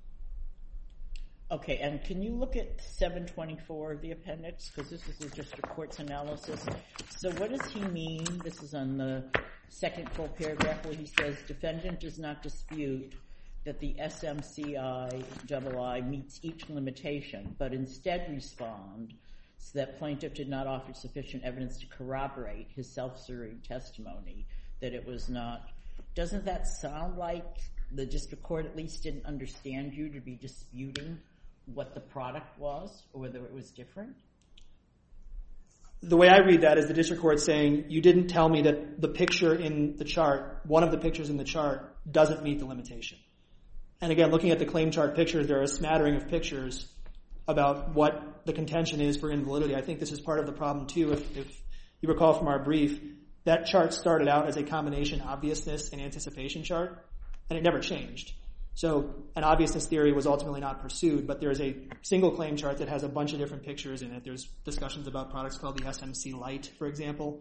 Okay, and can you look at seven twenty-four of the appendix? Because this is the district court's analysis. So what does he mean? This is on the second full paragraph where he says, defendant does not dispute that the S M C I double I meets each limitation, but instead respond so that plaintiff did not offer sufficient evidence to corroborate his self-serving testimony that it was not. Doesn't that sound like the district court at least didn't understand you to be disputing what the product was or whether it was different? The way I read that is the district court saying, you didn't tell me that the picture in the chart, one of the pictures in the chart, doesn't meet the limitation. And again, looking at the claim chart pictures, there are a smattering of pictures about what the contention is for invalidity. I think this is part of the problem too. If, if you recall from our brief, that chart started out as a combination obviousness and anticipation chart, and it never changed. So an obviousness theory was ultimately not pursued, but there's a single claim chart that has a bunch of different pictures in it. There's discussions about products called the S M C Lite, for example.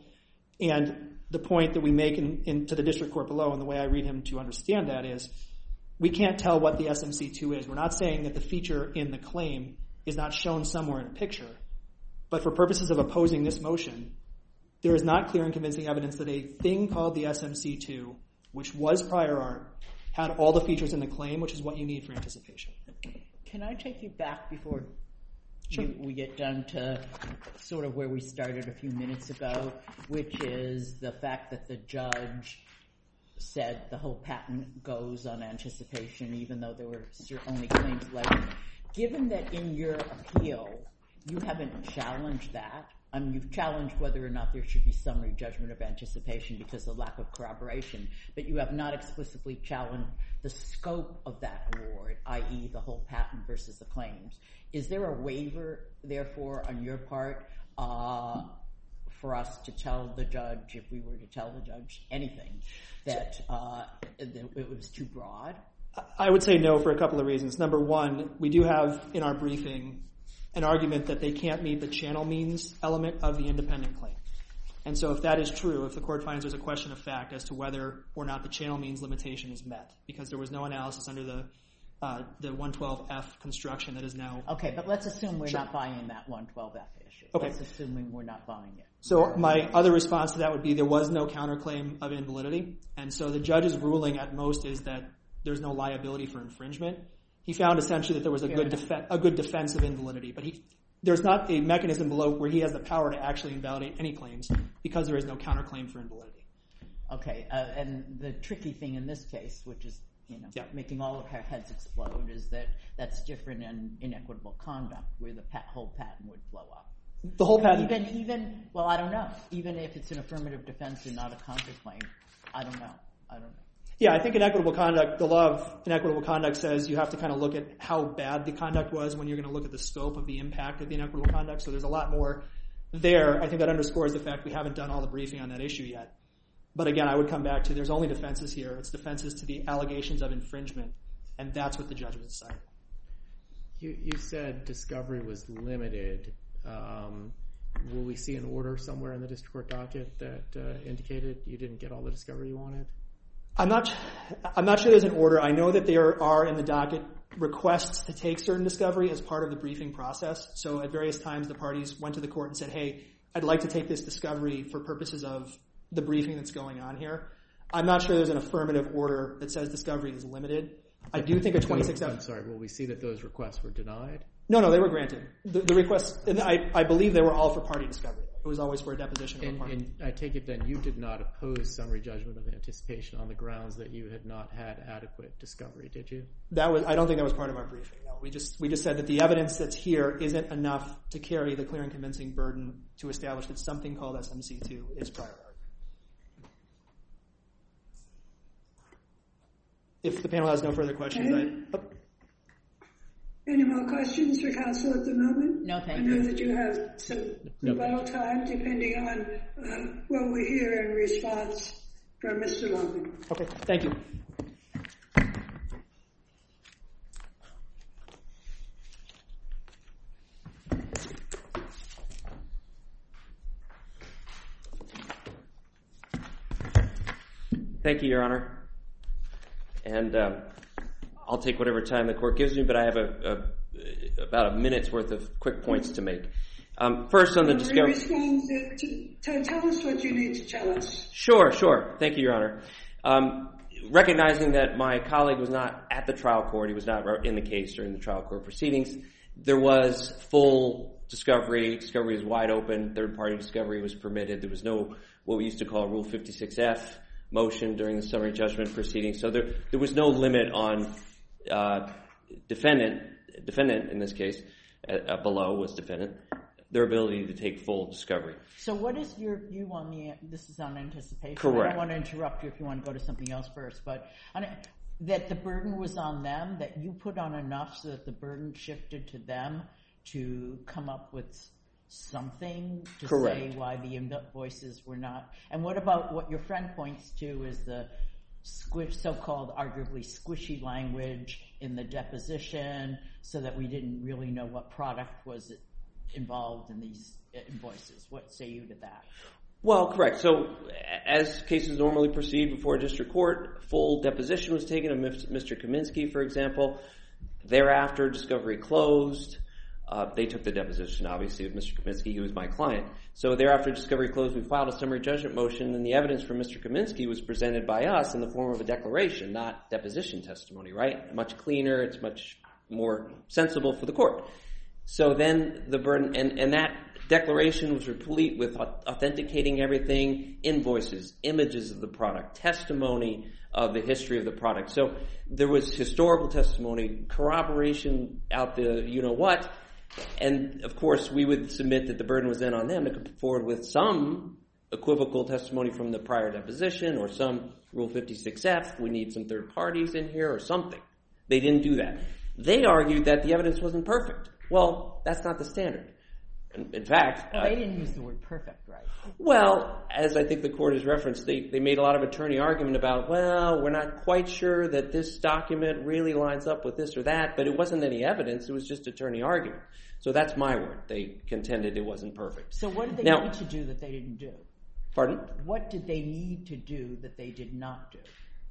And the point that we make in, in, to the district court below, and the way I read him to understand that is, we can't tell what the S M C two is. We're not saying that the feature in the claim is not shown somewhere in a picture. But for purposes of opposing this motion, there is not clear and convincing evidence that a thing called the S M C two, which was prior art, had all the features in the claim, which is what you need for anticipation. Can I take you back before Sure. you, we get done to sort of where we started a few minutes ago, which is the fact that the judge said the whole patent goes on anticipation, even though there were only claims left. Given that in your appeal you haven't challenged that, I mean, you've challenged whether or not there should be summary judgment of anticipation because of lack of corroboration, but you have not explicitly challenged the scope of that award, that is the whole patent versus the claims. Is there a waiver, therefore, on your part uh, for us to tell the judge, if we were to tell the judge anything, that uh, it was too broad? I would say no for a couple of reasons. Number one, we do have in our briefing an argument that they can't meet the channel means element of the independent claim. And so if that is true, if the court finds there's a question of fact as to whether or not the channel means limitation is met, because there was no analysis under the uh, the one twelve F construction that is now... Okay, but let's assume we're Sure. not buying that one twelve F issue. Okay. Let's assume we're not buying it. So my other response to that would be there was no counterclaim of invalidity. And so the judge's ruling at most is that there's no liability for infringement. He found essentially that there was a good def- a good defense of invalidity, but he there's not a mechanism below where he has the power to actually invalidate any claims because there is no counterclaim for invalidity. Okay, uh, and the tricky thing in this case, which is you know Yeah. making all of our heads explode, is that that's different in inequitable conduct, where the pat- whole patent would blow up. The whole patent... Even even well, I don't know. Even if it's an affirmative defense and not a counterclaim, I don't know. I don't know. Yeah, I think inequitable conduct, the law of inequitable conduct says you have to kind of look at how bad the conduct was when you're going to look at the scope of the impact of the inequitable conduct. So there's a lot more there. I think that underscores the fact we haven't done all the briefing on that issue yet. But again, I would come back to there's only defenses here. It's defenses to the allegations of infringement, and that's what the judge was deciding. You, you said discovery was limited. Um, will we see an order somewhere in the district court docket that uh, indicated you didn't get all the discovery you wanted? I'm not, I'm not sure there's an order. I know that there are in the docket requests to take certain discovery as part of the briefing process. So at various times the parties went to the court and said, hey, I'd like to take this discovery for purposes of the briefing that's going on here. I'm not sure there's an affirmative order that says discovery is limited. I do think a twenty-six F... I'm sorry, will we see that those requests were denied? No, no, they were granted. The, the requests, and I, I believe they were all for party discovery. It was always for a deposition of And, a party. and I take it then you did not oppose summary judgment of anticipation on the grounds that you had not had adequate discovery, did you? That was, I don't think that was part of our briefing. No, we just, we just said that the evidence that's here isn't enough to carry the clear and convincing burden to establish that something called S M C two is prior art. If the panel has no further questions, I... Oh. Any more questions for counsel at the moment? No, thank I know you. that you have some No, rebuttal time depending on uh, what we hear in response from Mister Logan. Okay, thank you. Thank you, Your Honor. And um, I'll take whatever time the court gives me, but I have a, a, about a minute's worth of quick points to make. Um, first, on the discovery... Respond to, to, to tell us what you need to tell us. Sure, sure. Thank you, Your Honor. Um, recognizing that my colleague was not at the trial court, he was not in the case during the trial court proceedings, there was full discovery. Discovery was wide open. Third-party discovery was permitted. There was no what we used to call Rule fifty-six F motion during the summary judgment proceedings. So there there was no limit on uh, defendant, defendant in this case, uh, below was defendant, their ability to take full discovery. So what is your view on the, this is on anticipation. Correct. I don't want to interrupt you if you want to go to something else first, but on it, that the burden was on them, that you put on enough so that the burden shifted to them to come up with something to Correct. say why the invoices were not. And what about what your friend points to is the squish, so-called arguably squishy language in the deposition so that we didn't really know what product was involved in these invoices. What say you to that? Well, correct. So as cases normally proceed before a district court, full deposition was taken of Mister Kaminsky, for example. Thereafter, discovery closed. Uh, they took the deposition, obviously, of Mister Kaminsky, who was my client. So thereafter, discovery closed. We filed a summary judgment motion, and the evidence from Mister Kaminsky was presented by us in the form of a declaration, not deposition testimony, right? Much cleaner. It's much more sensible for the court. So then the burden, and, and that declaration was replete with authenticating everything, invoices, images of the product, testimony of the history of the product. So there was historical testimony, corroboration out the you-know-what, and of course we would submit that the burden was then on them to come forward with some equivocal testimony from the prior deposition or some Rule fifty-six F, we need some third parties in here or something. They didn't do that. They argued that the evidence wasn't perfect. Well, that's not the standard. In fact... Well, they didn't use the word perfect, right? Well, as I think the court has referenced, they, they made a lot of attorney argument about, well, we're not quite sure that this document really lines up with this or that, but it wasn't any evidence. It was just attorney argument. So that's my word. They contended it wasn't perfect. So what did they now, need to do that they didn't do? Pardon? What did they need to do that they did not do?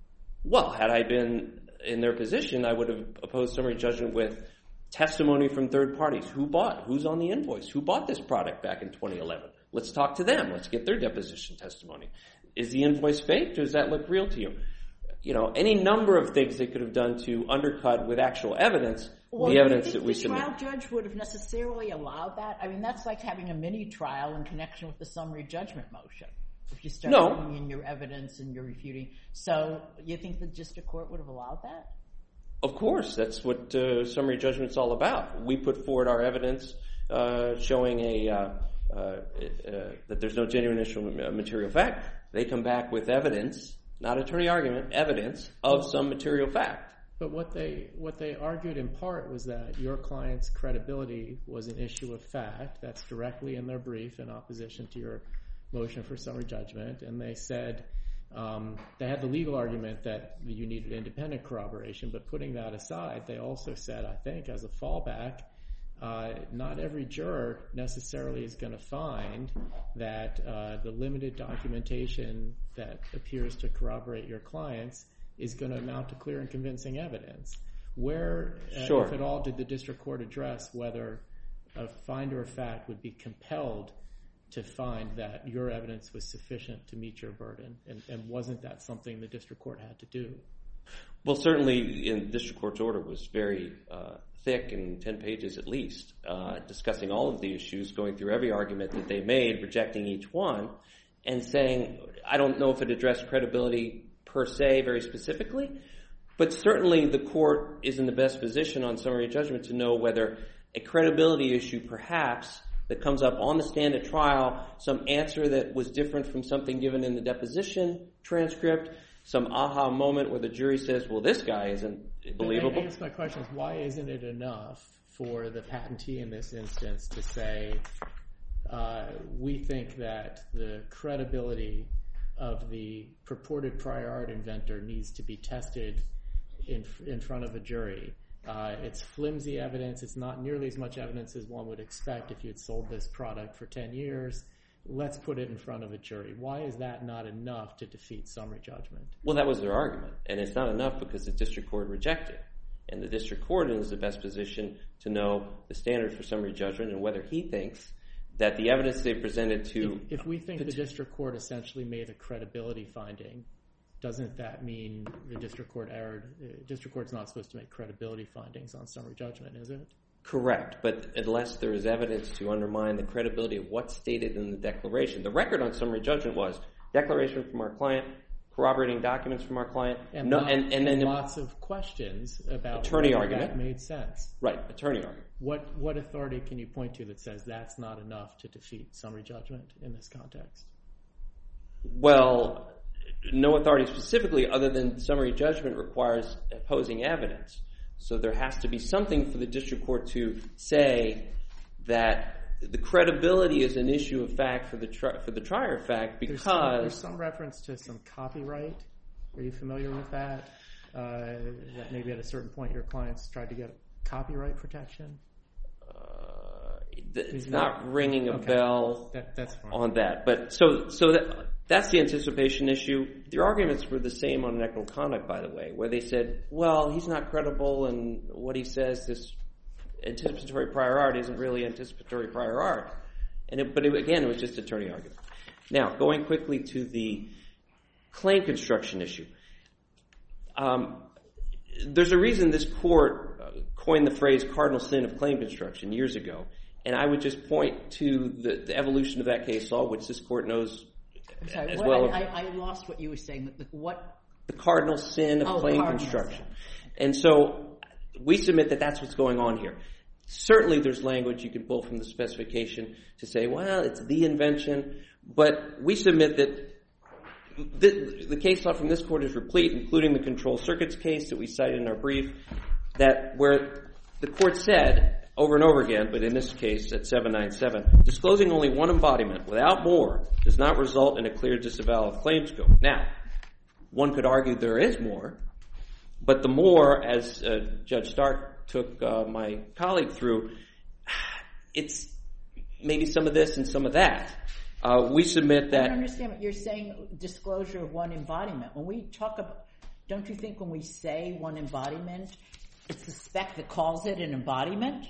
Well, had I been in their position, I would have opposed summary judgment with testimony from third parties. Who bought? Who's on the invoice? Who bought this product back in twenty eleven? Let's talk to them. Let's get their deposition testimony. Is the invoice fake? Does that look real to you? You know, any number of things they could have done to undercut with actual evidence well, the evidence do you that we think the submit. trial judge would have necessarily allowed that? I mean, that's like having a mini trial in connection with the summary judgment motion. If you start no. bringing in your evidence and you're refuting. So you think the district court would have allowed that? Of course. That's what uh, summary judgment's all about. We put forward our evidence uh, showing a uh, uh, uh, that there's no genuine issue of material fact. They come back with evidence, not attorney argument, evidence of some material fact. But what they what they argued in part was that your client's credibility was an issue of fact. That's directly in their brief in opposition to your motion for summary judgment. And they said um, they had the legal argument that you needed independent corroboration. But putting that aside, they also said, I think, as a fallback, uh, not every juror necessarily is going to find that uh, the limited documentation that appears to corroborate your clients is going to amount to clear and convincing evidence. Where, uh, sure. if at all, did the district court address whether a finder of fact would be compelled to find that your evidence was sufficient to meet your burden? And, and wasn't that something the district court had to do? Well, certainly in the district court's order was very uh, thick, and ten pages at least, uh, discussing all of the issues, going through every argument that they made, rejecting each one, and saying, I don't know if it addressed credibility per se very specifically, but certainly the court is in the best position on summary judgment to know whether a credibility issue perhaps that comes up on the stand at trial, some answer that was different from something given in the deposition transcript, some aha moment where the jury says, well, this guy isn't believable. I guess my question is, why isn't it enough for the patentee in this instance to say, uh, we think that the credibility of the purported prior art inventor needs to be tested in in front of a jury. Uh, it's flimsy evidence. It's not nearly as much evidence as one would expect if you had sold this product for ten years. Let's put it in front of a jury. Why is that not enough to defeat summary judgment? Well, that was their argument, and it's not enough because the district court rejected. And the district court is the best position to know the standard for summary judgment and whether he thinks that the evidence they presented to... If, if we think the district court essentially made a credibility finding, doesn't that mean the district court erred? The district court's not supposed to make credibility findings on summary judgment, is it? Correct, but unless there is evidence to undermine the credibility of what's stated in the declaration. The record on summary judgment was declaration from our client, corroborating documents from our client, and, no, not, and, and, and then lots of questions about attorney whether argument. that made sense. Right, attorney argument. What what authority can you point to that says that's not enough to defeat summary judgment in this context? Well, no authority specifically other than summary judgment requires opposing evidence. So there has to be something for the district court to say that the credibility is an issue of fact for the tri- for the trier fact because... There's some, there's some reference to some copyright Are you familiar with that? Uh, that maybe at a certain point your clients tried to get copyright protection? Uh, it's Is not that, ringing a okay. bell that, that's fine. on that. But so so that, that's the anticipation issue. Their arguments were the same on inequitable conduct, by the way, where they said, well, he's not credible, and what he says, this anticipatory prior art isn't really anticipatory prior art. And it, but it, again, it was just attorney argument. Now, going quickly to the claim construction issue. Um, there's a reason this court uh, coined the phrase cardinal sin of claim construction years ago, and I would just point to the, the evolution of that case law, which this court knows I'm sorry, as what, well. I, I, I lost what you were saying. What? The cardinal sin of oh, claim cardinal construction. sin. And so we submit that that's what's going on here. Certainly there's language you can pull from the specification to say, well, it's the invention, but we submit that the, the case law from this court is replete, including the control circuits case that we cited in our brief, that where the court said over and over again, but in this case at seven ninety-seven, disclosing only one embodiment without more does not result in a clear disavowal of claim scope. Now, one could argue there is more, but the more, as uh, Judge Stark took uh, my colleague through, it's maybe some of this and some of that. Uh, we submit that... I don't understand what you're saying, disclosure of one embodiment. When we talk about, don't you think when we say one embodiment, it's the spec that calls it an embodiment?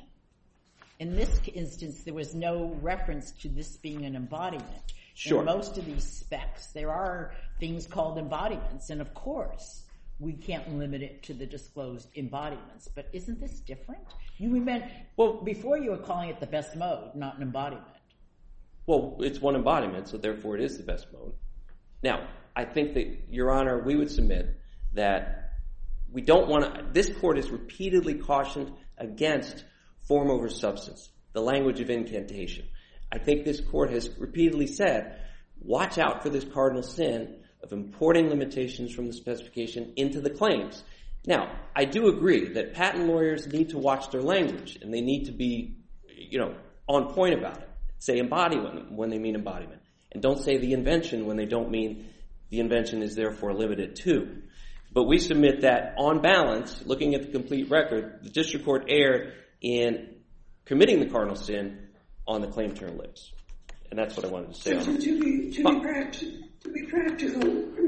In this instance, there was no reference to this being an embodiment. Sure. In most of these specs, there are things called embodiments, and of course, we can't limit it to the disclosed embodiments. But isn't this different? You meant, well, before you were calling it the best mode, not an embodiment. Well, it's one embodiment, so therefore it is the best mode. Now, I think that, Your Honor, we would submit that we don't want to... This court has repeatedly cautioned against form over substance, the language of incantation. I think this court has repeatedly said, watch out for this cardinal sin of importing limitations from the specification into the claims. Now, I do agree that patent lawyers need to watch their language, and they need to be, you know, on point about it. Say embodiment when they mean embodiment. And don't say the invention when they don't mean the invention is therefore limited to. But we submit that on balance, looking at the complete record, the district court erred in committing the cardinal sin on the claim term lips. And that's what I wanted to say. So on to, to, be, to, be practi- to be practical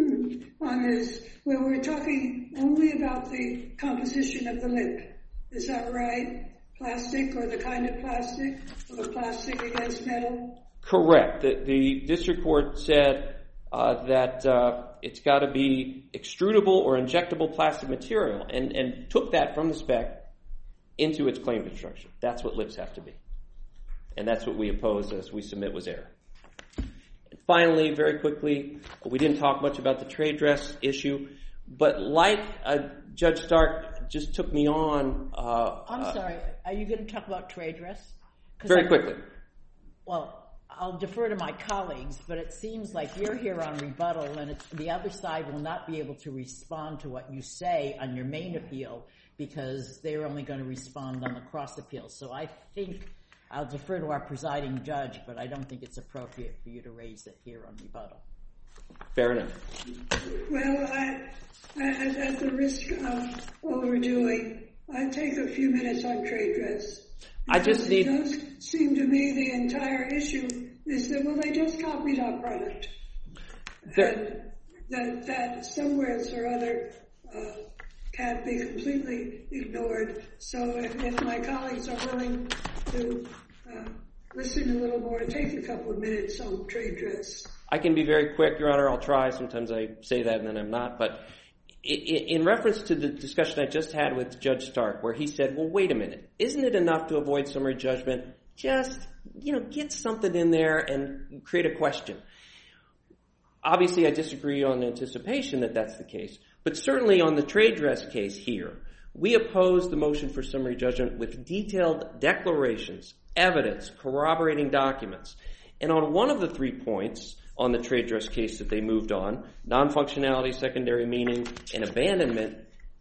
on this, where we're talking only about the composition of the lip. Is that right? Plastic or the kind of plastic, or plastic against metal? Correct. The, the district court said uh, that uh, it's got to be extrudable or injectable plastic material, and, and took that from the spec into its claim construction. That's what lips have to be. And that's what we oppose as we submit was error. And finally, very quickly, we didn't talk much about the trade dress issue, but like uh, Judge Stark just took me on... Uh, I'm uh, sorry, are you going to talk about trade dress? Very I, quickly. Well, I'll defer to my colleagues, but it seems like you're here on rebuttal, and it's, the other side will not be able to respond to what you say on your main appeal because they're only going to respond on the cross appeal. So I think I'll defer to our presiding judge, but I don't think it's appropriate for you to raise it here on rebuttal. Fair enough. Well, I, I, at the risk of overdoing, I take a few minutes on trade dress. I just need... It does seem to me the entire issue is that, well, they just copied our product. There... And that, that somewhere or other uh, can't be completely ignored. So if, if my colleagues are willing to uh, listen a little more, take a couple of minutes on trade dress. I can be very quick, Your Honor. I'll try. Sometimes I say that and then I'm not. But in reference to the discussion I just had with Judge Stark, where he said, well, wait a minute. Isn't it enough to avoid summary judgment? Just, you know, get something in there and create a question. Obviously, I disagree on anticipation that that's the case. But certainly on the trade dress case here, we oppose the motion for summary judgment with detailed declarations, evidence, corroborating documents. And on one of the three points on the trade dress case that they moved on, non-functionality, secondary meaning, and abandonment,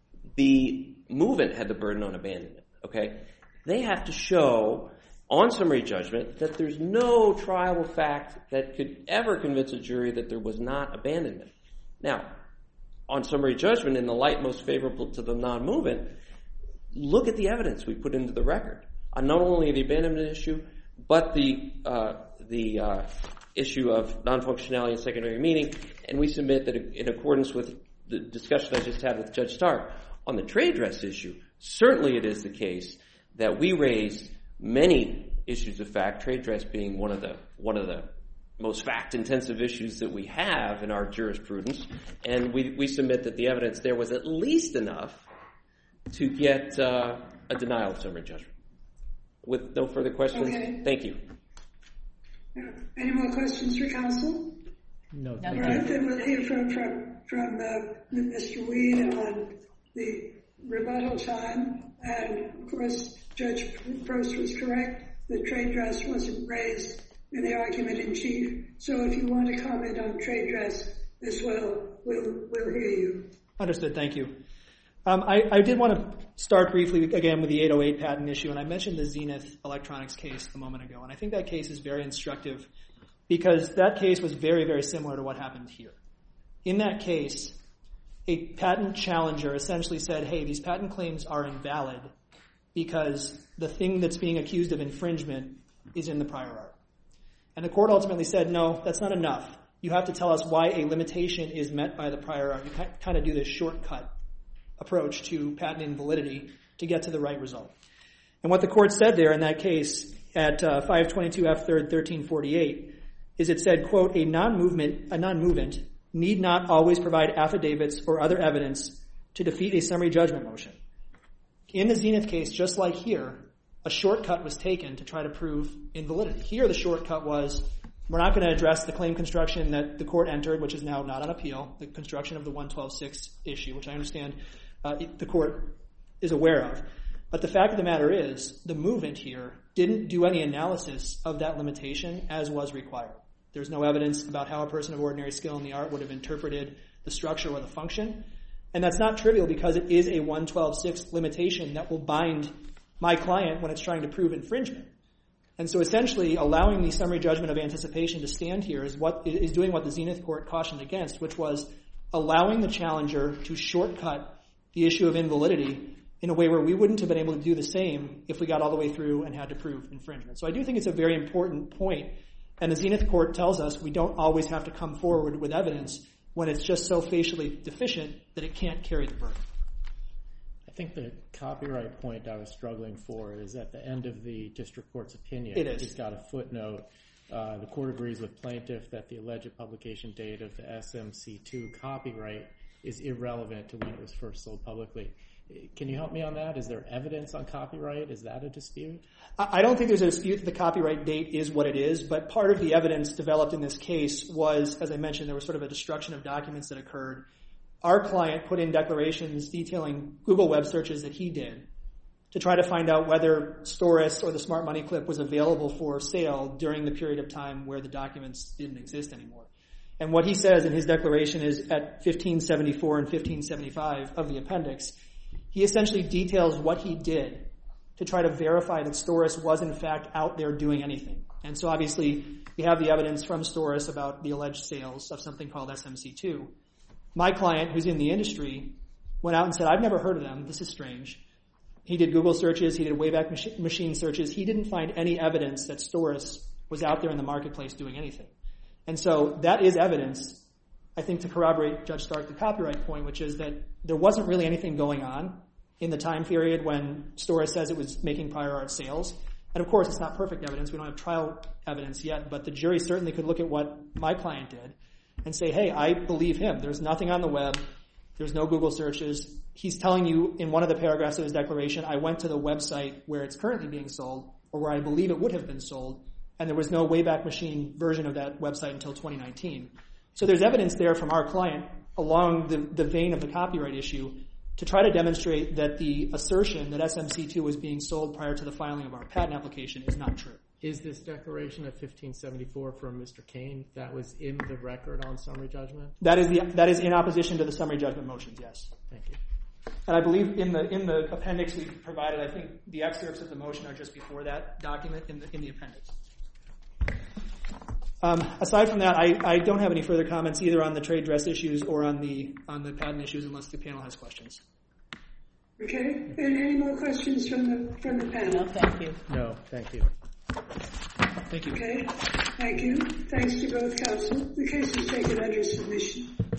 the movement had the burden on abandonment, okay? They have to show on summary judgment that there's no triable fact that could ever convince a jury that there was not abandonment. Now, on summary judgment in the light most favorable to the non-movement, look at the evidence we put into the record on not only the abandonment issue, but the uh, the uh, issue of non-functionality and secondary meaning. And we submit that in accordance with the discussion I just had with Judge Stark on the trade dress issue, certainly it is the case that we raised many issues of fact, trade dress being one of the one of the most fact-intensive issues that we have in our jurisprudence, and we, we submit that the evidence there was at least enough to get uh, a denial of summary judgment. With no further questions, okay. Thank you. Any more questions for counsel? No, No, thank All right, you. then we'll hear from from, from uh, Mister Weed on the rebuttal time. And, of course, Judge Prost was correct. The trade dress wasn't raised in the argument in chief. So if you want to comment on trade dress as well, we'll, we'll hear you. Understood. Thank you. Um, I, I did want to start briefly, again, with the eight oh eight patent issue, and I mentioned the Zenith Electronics case a moment ago, and I think that case is very instructive because that case was very, very similar to what happened here. In that case, a patent challenger essentially said, hey, these patent claims are invalid because the thing that's being accused of infringement is in the prior art. And the court ultimately said, no, that's not enough. You have to tell us why a limitation is met by the prior art. You kind of do this shortcut approach to patent invalidity to get to the right result. And what the court said there in that case at uh, five twenty-two F third thirteen forty-eight is it said, quote, a non-movement, a non-movement need not always provide affidavits or other evidence to defeat a summary judgment motion. In the Zenith case, just like here, a shortcut was taken to try to prove invalidity. Here, the shortcut was, we're not going to address the claim construction that the court entered, which is now not on appeal, the construction of the one twelve six issue, which I understand uh, the court is aware of. But the fact of the matter is, the movement here didn't do any analysis of that limitation as was required. There's no evidence about how a person of ordinary skill in the art would have interpreted the structure or the function. And that's not trivial because it is a one twelve six limitation that will bind my client when it's trying to prove infringement. And so essentially allowing the summary judgment of anticipation to stand here is what is doing what the Zenith court cautioned against, which was allowing the challenger to shortcut the issue of invalidity in a way where we wouldn't have been able to do the same if we got all the way through and had to prove infringement. So I do think it's a very important point. And the Zenith court tells us we don't always have to come forward with evidence when it's just so facially deficient that it can't carry the burden. I think the copyright point I was struggling for is at the end of the district court's opinion. It is. It's got a footnote. Uh, the court agrees with plaintiff that the alleged publication date of the S M C two copyright is irrelevant to when it was first sold publicly. Can you help me on that? Is there evidence on copyright? Is that a dispute? I don't think there's a dispute that the copyright date is what it is, but part of the evidence developed in this case was, as I mentioned, there was sort of a destruction of documents that occurred. Our client put in declarations detailing Google web searches that he did to try to find out whether Storis or the Smart Money Clip was available for sale during the period of time where the documents didn't exist anymore. And what he says in his declaration is at fifteen seventy-four and fifteen seventy-five of the appendix, he essentially details what he did to try to verify that Storis was in fact out there doing anything. And so obviously we have the evidence from Storis about the alleged sales of something called S M C two. My client, who's in the industry, went out and said, I've never heard of them. This is strange. He did Google searches. He did Wayback Mach- Machine searches. He didn't find any evidence that Storis was out there in the marketplace doing anything. And so that is evidence, I think, to corroborate Judge Stark, the copyright point, which is that there wasn't really anything going on in the time period when Storis says it was making prior art sales. And of course, it's not perfect evidence. We don't have trial evidence yet, but the jury certainly could look at what my client did and say, hey, I believe him. There's nothing on the web. There's no Google searches. He's telling you in one of the paragraphs of his declaration, I went to the website where it's currently being sold or where I believe it would have been sold, and there was no Wayback Machine version of that website until twenty nineteen. So there's evidence there from our client along the, the vein of the copyright issue to try to demonstrate that the assertion that S M C two was being sold prior to the filing of our patent application is not true. Is this declaration of fifteen seventy-four from Mister Kane that was in the record on summary judgment? That is the that is in opposition to the summary judgment motions, yes. Thank you. And I believe in the in the appendix we provided, I think the excerpts of the motion are just before that document in the in the appendix. Um, aside from that, I, I don't have any further comments either on the trade dress issues or on the on the patent issues, unless the panel has questions. Okay. And any more questions from the from the panel? No, thank you. No, thank you. Thank you. Okay. Thank you. Thanks to both counsel. The case is taken under submission.